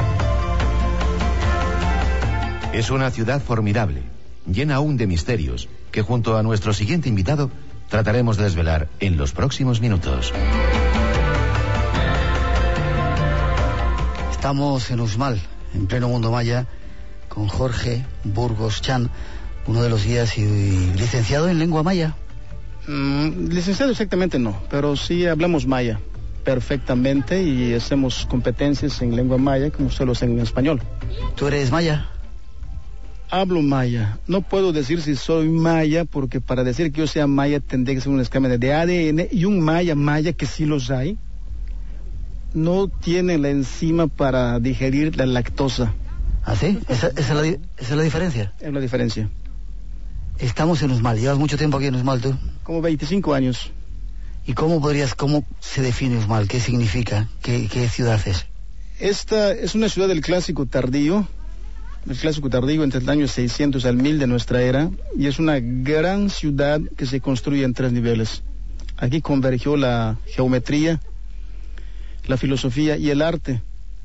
Es una ciudad formidable, llena aún de misterios, que junto a nuestro siguiente invitado trataremos de desvelar en los próximos minutos. Estamos en Uxmal, en pleno mundo maya, con Jorge Burgos Chan, uno de los guías y licenciado en lengua maya. Licenciado exactamente no, pero sí hablamos maya perfectamente y hacemos competencias en lengua maya como solo en español. ¿Tú eres maya? Hablo maya. No puedo decir si soy maya porque para decir que yo sea maya tendría que ser un esquema de ADN, y un maya que sí los hay, no tiene la enzima para digerir la lactosa. ¿Ah, sí? ¿Esa es la diferencia? Es la diferencia. Estamos en Uxmal. ¿Llevas mucho tiempo aquí en Uxmal tú? Como 25 años. ¿Y cómo se define Uxmal? ¿Qué significa? ¿Qué ciudad es? Esta es una ciudad del clásico tardío. El clásico tardío entre el año 600 al 1000 de nuestra era, y es una gran ciudad que se construye en 3 niveles. Aquí convergió la geometría, la filosofía y el arte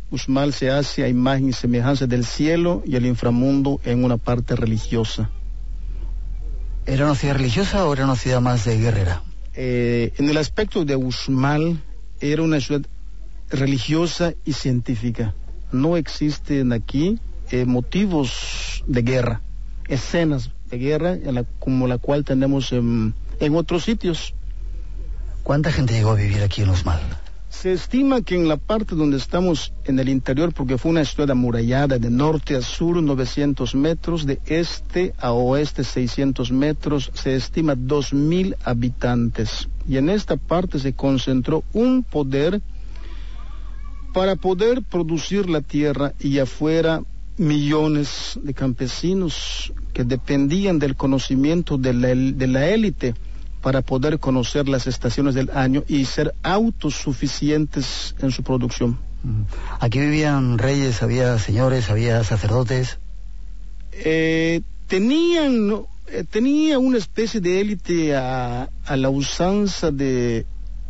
Uxmal se hace a imagen y semejanza del cielo y el inframundo en una parte religiosa. ¿Era una ciudad religiosa o era una ciudad más de guerrera? En el aspecto de Uxmal, era una ciudad religiosa y científica. No existen aquí motivos de guerra, escenas de guerra como la cual tenemos en otros sitios. ¿Cuánta gente llegó a vivir aquí en Uxmal? Se estima que en la parte donde estamos en el interior, porque fue una ciudad amurallada de norte a sur 900 metros, de este a oeste 600 metros, se estima 2.000 habitantes. Y en esta parte se concentró un poder para poder producir la tierra, y afuera millones de campesinos que dependían del conocimiento de la élite para poder conocer las estaciones del año y ser autosuficientes en su producción. ¿Aquí vivían reyes, había señores, había sacerdotes? Tenía una especie de élite a la usanza de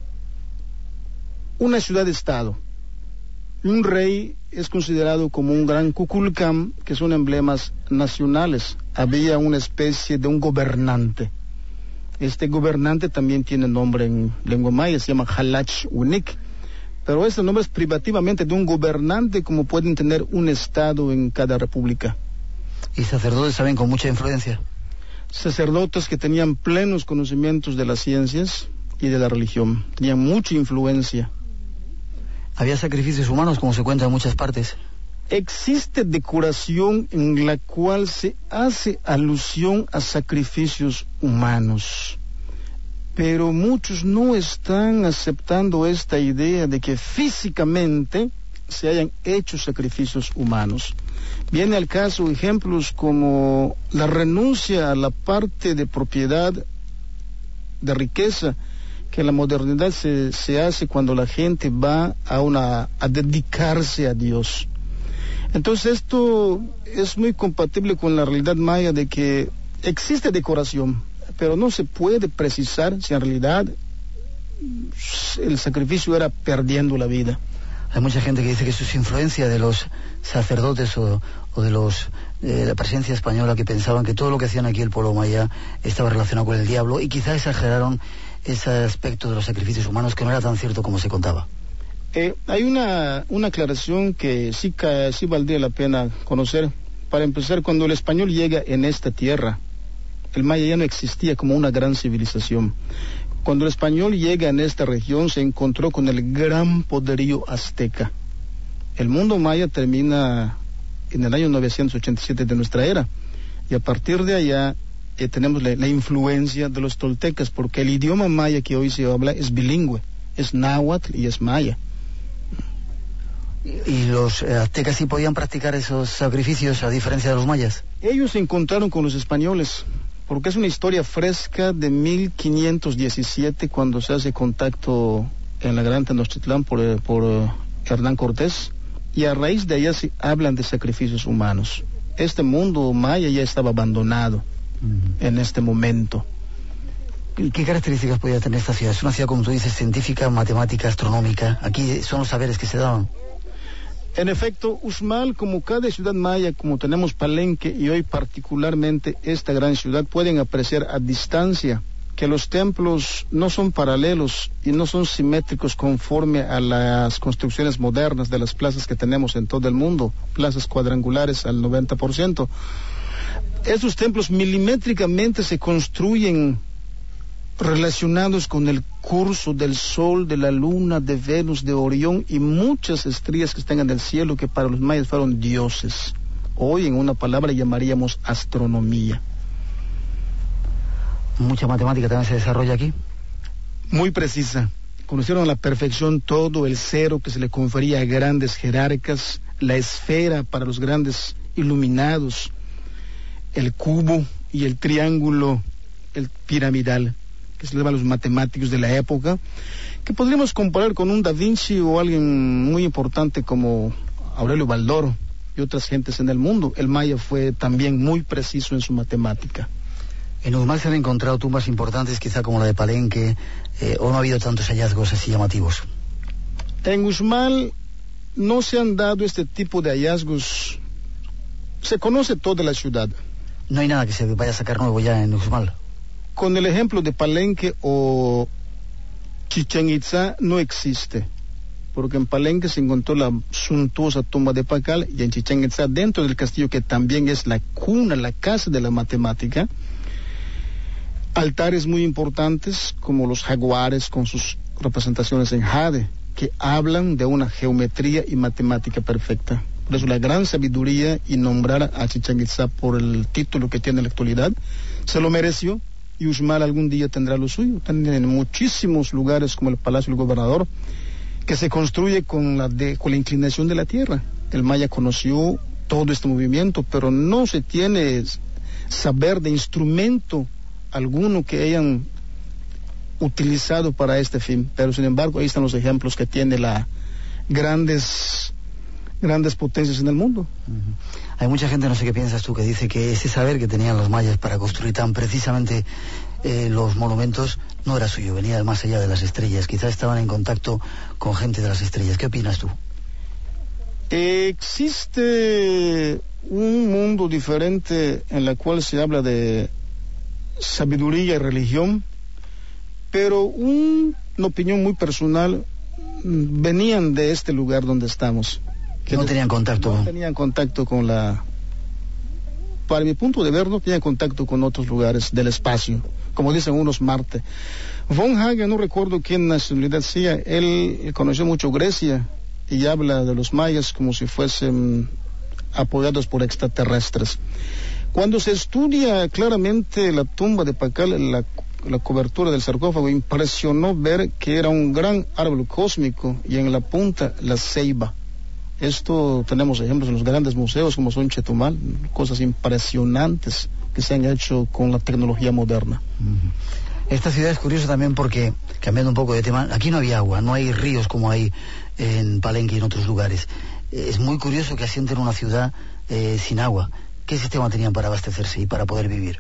una ciudad-estado. Un rey es considerado como un gran Kukulcán, que son emblemas nacionales. Había una especie de un gobernante. Este gobernante también tiene nombre en lengua maya, se llama Halach Unik, pero este nombre es privativamente de un gobernante, como pueden tener un estado en cada república. ¿Y sacerdotes también con mucha influencia? Sacerdotes que tenían plenos conocimientos de las ciencias y de la religión, tenían mucha influencia. ¿Había sacrificios humanos, como se cuenta en muchas partes? Existe decoración en la cual se hace alusión a sacrificios humanos, pero muchos no están aceptando esta idea de que físicamente se hayan hecho sacrificios humanos. Viene al caso ejemplos como la renuncia a la parte de propiedad, de riqueza, que en la modernidad se hace cuando la gente va a dedicarse a Dios. Entonces esto es muy compatible con la realidad maya de que existe decoración, pero no se puede precisar si en realidad el sacrificio era perdiendo la vida. Hay mucha gente que dice que eso es influencia de los sacerdotes o de la presencia española, que pensaban que todo lo que hacían aquí el pueblo maya estaba relacionado con el diablo, y quizá exageraron ese aspecto de los sacrificios humanos, que no era tan cierto como se contaba. Hay una aclaración que sí valdría la pena conocer. Para empezar, cuando el español llega en esta tierra, el maya ya no existía como una gran civilización. Cuando el español llega en esta región, se encontró con el gran poderío azteca. El mundo maya termina en el año 987 de nuestra era, y a partir de allá tenemos la influencia de los toltecas, porque el idioma maya que hoy se habla es bilingüe, es náhuatl y es maya. ¿Y los aztecas sí podían practicar esos sacrificios a diferencia de los mayas? Ellos se encontraron con los españoles, porque es una historia fresca de 1517, cuando se hace contacto en la Gran Tenochtitlán por Hernán Cortés, y a raíz de allá se hablan de sacrificios humanos. Este mundo maya ya estaba abandonado en este momento. ¿Y qué características podía tener esta ciudad? Es una ciudad, como tú dices, científica, matemática, astronómica. Aquí son los saberes que se daban. En efecto, Uxmal, como cada ciudad maya, como tenemos Palenque y hoy particularmente esta gran ciudad, pueden apreciar a distancia que los templos no son paralelos y no son simétricos conforme a las construcciones modernas de las plazas que tenemos en todo el mundo, plazas cuadrangulares al 90%. Estos templos milimétricamente se construyen relacionados con el curso del sol, de la luna, de Venus, de Orión y muchas estrellas que están en el cielo, que para los mayas fueron dioses. Hoy en una palabra llamaríamos astronomía. ¿Mucha matemática también se desarrolla aquí? Muy precisa. Conocieron a la perfección todo, el cero que se le confería a grandes jerarcas, la esfera para los grandes iluminados, el cubo y el triángulo, el piramidal, que se le llama a los matemáticos de la época, que podríamos comparar con un Da Vinci o alguien muy importante como Aurelio Baldor y otras gentes en el mundo. El maya fue también muy preciso en su matemática. En Uxmal se han encontrado tumbas importantes, quizá como la de Palenque, o no ha habido tantos hallazgos así llamativos. En Uxmal no se han dado este tipo de hallazgos. Se conoce toda la ciudad. No hay nada que se vaya a sacar nuevo ya en Uxmal. Con el ejemplo de Palenque o Chichén Itzá no existe, porque en Palenque se encontró la suntuosa tumba de Pacal, y en Chichén Itzá, dentro del castillo, que también es la cuna, la casa de la matemática, altares muy importantes como los jaguares con sus representaciones en jade, que hablan de una geometría y matemática perfecta. Por eso la gran sabiduría, y nombrar a Chichén Itzá por el título que tiene en la actualidad, se lo mereció, y Uxmal algún día tendrá lo suyo. También en muchísimos lugares como el Palacio del Gobernador, que se construye con la inclinación de la tierra. El maya conoció todo este movimiento, pero no se tiene saber de instrumento alguno que hayan utilizado para este fin. Pero sin embargo, ahí están los ejemplos que tiene la grandes potencias en el mundo. Hay mucha gente, no sé qué piensas tú, que dice que ese saber que tenían los mayas para construir tan precisamente los monumentos no era suyo, venía de más allá de las estrellas. Quizás estaban en contacto con gente de las estrellas. ¿Qué opinas tú? Existe un mundo diferente en el cual se habla de sabiduría y religión, pero una opinión muy personal, venían de este lugar donde estamos. Que no tenían contacto. No tenían contacto con para mi punto de ver, no tenían contacto con otros lugares del espacio, como dicen unos, Marte. Von Hagen, no recuerdo qué nacionalidad sea, él conoció mucho Grecia y habla de los mayas como si fuesen apoyados por extraterrestres. Cuando se estudia claramente la tumba de Pacal, la cobertura del sarcófago, impresionó ver que era un gran árbol cósmico y en la punta la ceiba. Esto tenemos ejemplos en los grandes museos como son Chetumal, cosas impresionantes que se han hecho con la tecnología moderna. Esta ciudad es curiosa también porque, cambiando un poco de tema, aquí no había agua, no hay ríos como hay en Palenque y en otros lugares. Es muy curioso que asienten una ciudad sin agua. ¿Qué sistema tenían para abastecerse y para poder vivir?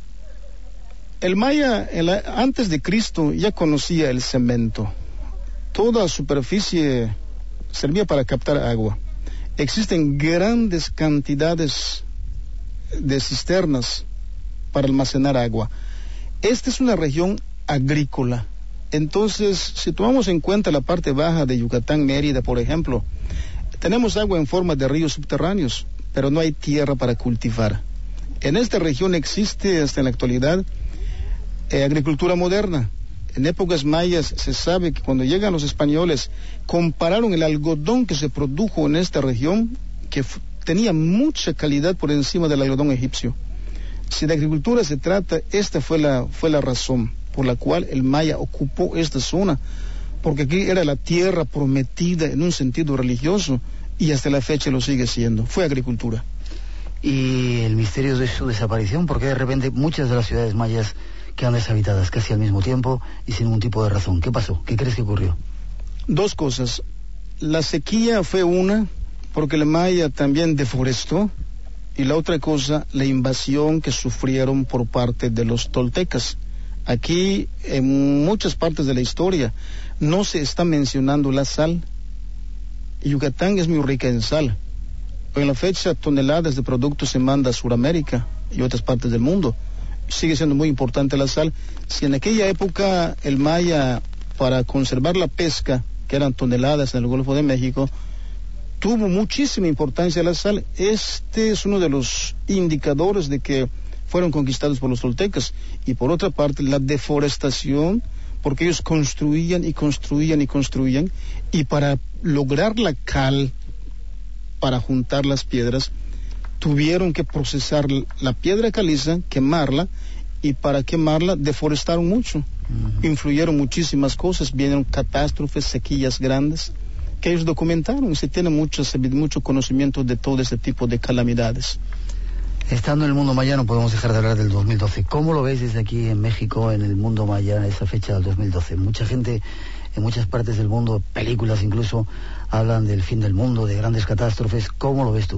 El maya, antes de Cristo, ya conocía el cemento. Toda superficie servía para captar agua. Existen grandes cantidades de cisternas para almacenar agua. Esta es una región agrícola. Entonces, si tomamos en cuenta la parte baja de Yucatán, Mérida, por ejemplo, tenemos agua en forma de ríos subterráneos, pero no hay tierra para cultivar. En esta región existe hasta en la actualidad agricultura moderna. En épocas mayas se sabe que cuando llegan los españoles compararon el algodón que se produjo en esta región, que tenía mucha calidad por encima del algodón egipcio. Si de agricultura se trata, esta fue la razón por la cual el maya ocupó esta zona, porque aquí era la tierra prometida en un sentido religioso y hasta la fecha lo sigue siendo. Fue agricultura. Y el misterio de su desaparición, porque de repente muchas de las ciudades mayas quedan deshabitadas casi al mismo tiempo y sin ningún tipo de razón. ¿Qué pasó? ¿Qué crees que ocurrió? Dos cosas. La sequía fue una, porque el maya también deforestó, y la otra cosa, la invasión que sufrieron por parte de los toltecas. Aquí, en muchas partes de la historia, no se está mencionando la sal. Yucatán es muy rica en sal. En la fecha, toneladas de productos se manda a Sudamérica y otras partes del mundo. Sigue siendo muy importante la sal. Si en aquella época el maya, para conservar la pesca, que eran toneladas en el Golfo de México, tuvo muchísima importancia la sal, este es uno de los indicadores de que fueron conquistados por los toltecas. Y por otra parte, la deforestación, porque ellos construían, y para lograr la cal, para juntar las piedras, tuvieron que procesar la piedra caliza, quemarla, y para quemarla deforestaron mucho. Influyeron muchísimas cosas, vinieron catástrofes, sequías grandes, que ellos documentaron, y se tiene mucho conocimiento de todo este tipo de calamidades. Estando en el mundo maya no podemos dejar de hablar del 2012. ¿Cómo lo veis desde aquí en México, en el mundo maya, esa fecha del 2012? Mucha gente en muchas partes del mundo, películas incluso, hablan del fin del mundo, de grandes catástrofes. ¿Cómo lo ves tú?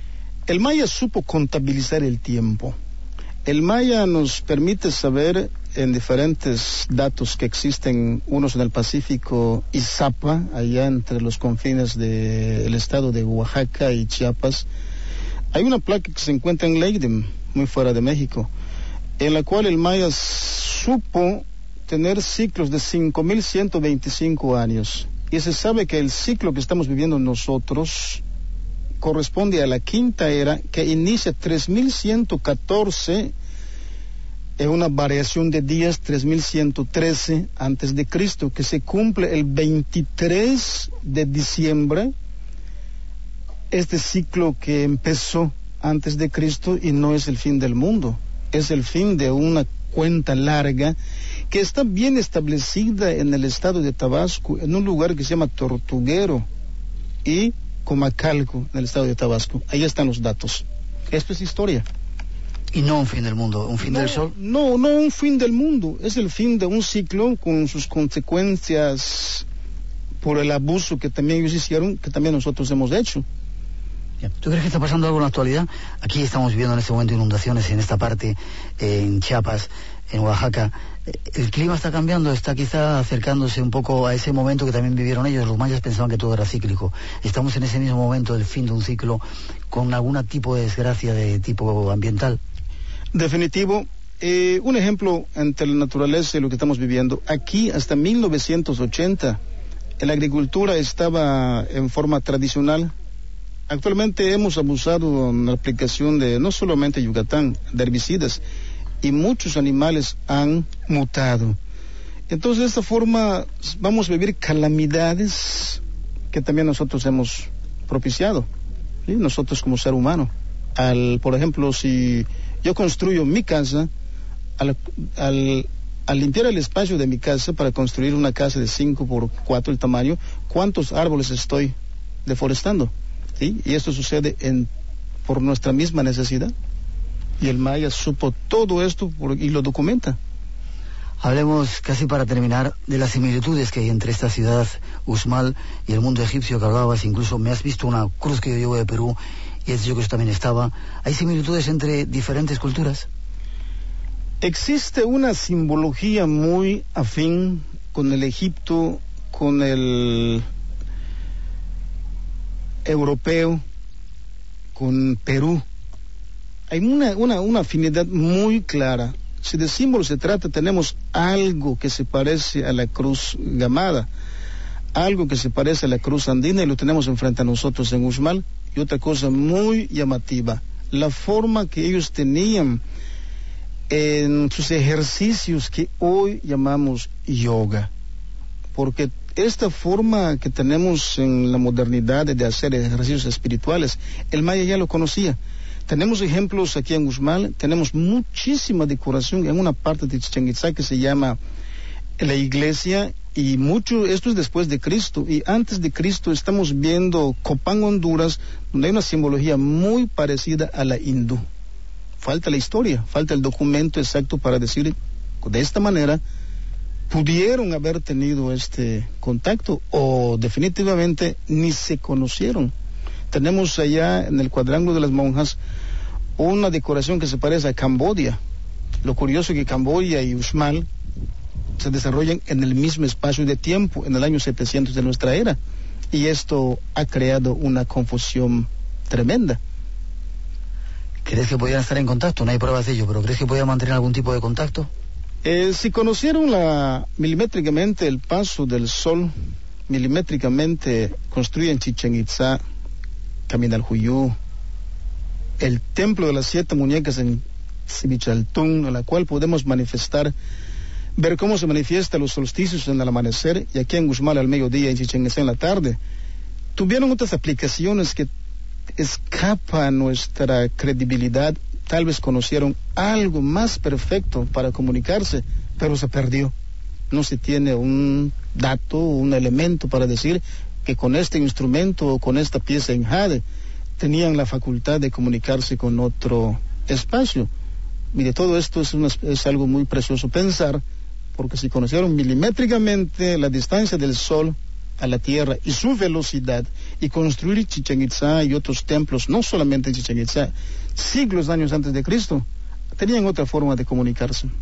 El maya supo contabilizar el tiempo. El maya nos permite saber en diferentes datos que existen, unos en el Pacífico, Izapa, allá entre los confines del estado de Oaxaca y Chiapas, hay una placa que se encuentra en Leiden, muy fuera de México, en la cual el maya supo tener ciclos de 5.125 años. Y se sabe que el ciclo que estamos viviendo nosotros corresponde a la quinta era, que inicia 3.114, en una variación de días, 3.113 antes de Cristo, que se cumple el 23 de diciembre, este ciclo que empezó antes de Cristo, y no es el fin del mundo, es el fin de una cuenta larga que está bien establecida en el estado de Tabasco, en un lugar que se llama Tortuguero y Comacalco, en el estado de Tabasco. Ahí están los datos. Esto es historia. Y no un fin del mundo, un fin del sol. No un fin del mundo, es el fin de un ciclo con sus consecuencias por el abuso que también ellos hicieron, que también nosotros hemos hecho. ¿Tú crees que está pasando algo en la actualidad? Aquí estamos viviendo en este momento inundaciones en esta parte, en Chiapas, en Oaxaca. El clima está cambiando, está quizá acercándose un poco a ese momento que también vivieron ellos. Los mayas pensaban que todo era cíclico. Estamos en ese mismo momento del fin de un ciclo con algún tipo de desgracia de tipo ambiental. Definitivo. Un ejemplo entre la naturaleza y lo que estamos viviendo. Aquí hasta 1980 la agricultura estaba en forma tradicional. Actualmente hemos abusado en la aplicación de no solamente Yucatán, de herbicidas, y muchos animales han mutado. Entonces de esta forma vamos a vivir calamidades que también nosotros hemos propiciado, ¿sí? Nosotros como ser humano. Por ejemplo, si yo construyo mi casa, al limpiar el espacio de mi casa para construir una casa de 5x4 el tamaño, ¿cuántos árboles estoy deforestando? ¿Sí? Y esto sucede por nuestra misma necesidad. Y el maya supo todo esto y lo documenta. Hablemos, casi para terminar, de las similitudes que hay entre esta ciudad, Uxmal, y el mundo egipcio que hablabas. Incluso me has visto una cruz que yo llevo de Perú, y es yo que también estaba. ¿Hay similitudes entre diferentes culturas? Existe una simbología muy afín con el Egipto, con el europeo, con Perú. Hay una afinidad muy clara. Si de símbolo se trata, tenemos algo que se parece a la cruz gamada, algo que se parece a la cruz andina, y lo tenemos enfrente a nosotros en Uxmal. Y otra cosa muy llamativa, la forma que ellos tenían en sus ejercicios que hoy llamamos yoga. Porque esta forma que tenemos en la modernidad de hacer ejercicios espirituales, el maya ya lo conocía. Tenemos ejemplos aquí en Uxmal, tenemos muchísima decoración en una parte de Chichén Itzá que se llama la iglesia, y esto es después de Cristo, y antes de Cristo estamos viendo Copán, Honduras, donde hay una simbología muy parecida a la hindú. Falta la historia, falta el documento exacto para decir de esta manera pudieron haber tenido este contacto, o definitivamente ni se conocieron. Tenemos allá en el cuadrángulo de las monjas una decoración que se parece a Camboya. Lo curioso es que Camboya y Uxmal se desarrollan en el mismo espacio de tiempo, en el año 700 de nuestra era, y esto ha creado una confusión tremenda. ¿Crees que podían estar en contacto? No hay pruebas de ello, pero ¿crees que podían mantener algún tipo de contacto? Si conocieron milimétricamente el paso del sol, milimétricamente construyen Chichén Itzá, Caminalhuyú, el templo de las 7 muñecas en Sibichaltún, a la cual podemos manifestar, ver cómo se manifiesta los solsticios en el amanecer, y aquí en Uxmal al mediodía, en Chichén Itzá en la tarde. Tuvieron otras aplicaciones que escapa a nuestra credibilidad. Tal vez conocieron algo más perfecto para comunicarse, pero se perdió. No se tiene un dato, un elemento para decir que con este instrumento o con esta pieza en jade tenían la facultad de comunicarse con otro espacio. Mire, todo esto es algo muy precioso pensar, porque si conocieron milimétricamente la distancia del sol a la tierra y su velocidad, y construir Chichén Itzá y otros templos, no solamente Chichén Itzá, siglos de años antes de Cristo, tenían otra forma de comunicarse.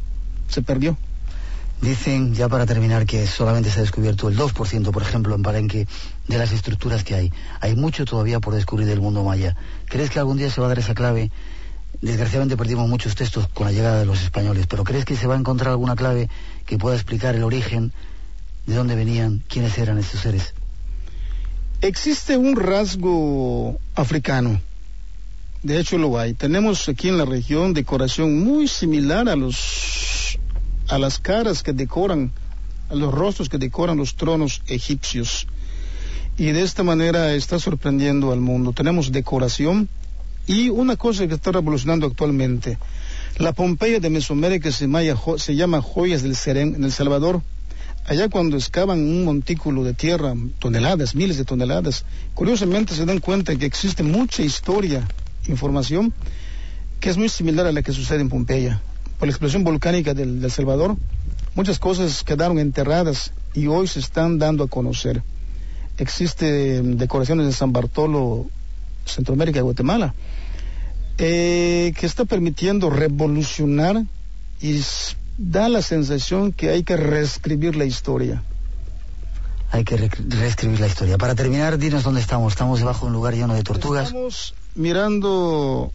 se perdió. Dicen, ya para terminar, que solamente se ha descubierto el 2%, por ejemplo, en Palenque, de las estructuras que hay. Hay mucho todavía por descubrir del mundo maya. ¿Crees que algún día se va a dar esa clave? Desgraciadamente perdimos muchos textos con la llegada de los españoles, pero ¿crees que se va a encontrar alguna clave que pueda explicar el origen, de dónde venían, quiénes eran estos seres? Existe un rasgo africano. De hecho lo hay. Tenemos aquí en la región decoración muy similar a las caras que decoran, a los rostros que decoran los tronos egipcios. Y de esta manera está sorprendiendo al mundo. Tenemos decoración y una cosa que está revolucionando actualmente. La Pompeya de Mesoamérica se llama Joyas del Serén en El Salvador. Allá cuando excavan un montículo de tierra, toneladas, miles de toneladas, curiosamente se dan cuenta que existe mucha historia, información, que es muy similar a la que sucede en Pompeya. Por la explosión volcánica del Salvador, muchas cosas quedaron enterradas y hoy se están dando a conocer. Existen decoraciones de San Bartolo, Centroamérica y Guatemala, que está permitiendo revolucionar y da la sensación que hay que reescribir la historia. Hay que reescribir la historia. Para terminar, dinos dónde estamos. Estamos debajo de un lugar lleno de tortugas. Estamos mirando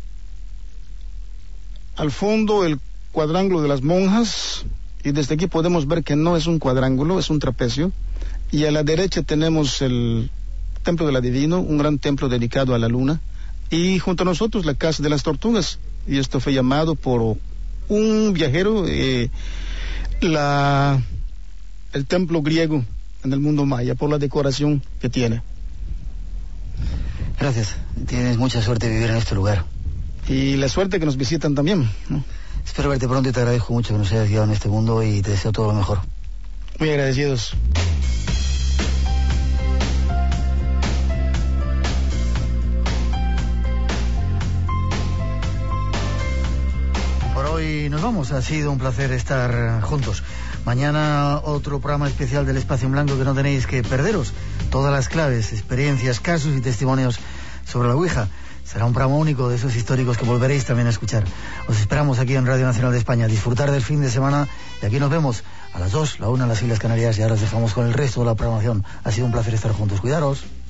al fondo el cuadrángulo de las monjas y desde aquí podemos ver que no es un cuadrángulo, es un trapecio. Y a la derecha tenemos el templo del adivino, un gran templo dedicado a la luna. Y junto a nosotros la casa de las tortugas. Y esto fue llamado por un viajero el templo griego en el mundo maya, por la decoración que tiene. Gracias, tienes mucha suerte de vivir en este lugar. Y la suerte que nos visitan también, ¿no? Espero verte pronto y te agradezco mucho que nos hayas guiado en este mundo y te deseo todo lo mejor. Muy agradecidos. Hoy nos vamos, ha sido un placer estar juntos. Mañana otro programa especial del Espacio en Blanco que no tenéis que perderos. Todas las claves, experiencias, casos y testimonios sobre la Ouija. Será un programa único de esos históricos que volveréis también a escuchar. Os esperamos aquí en Radio Nacional de España. Disfrutar del fin de semana y aquí nos vemos a las 2, la 1 en las Islas Canarias y ahora os dejamos con el resto de la programación. Ha sido un placer estar juntos. Cuidaros.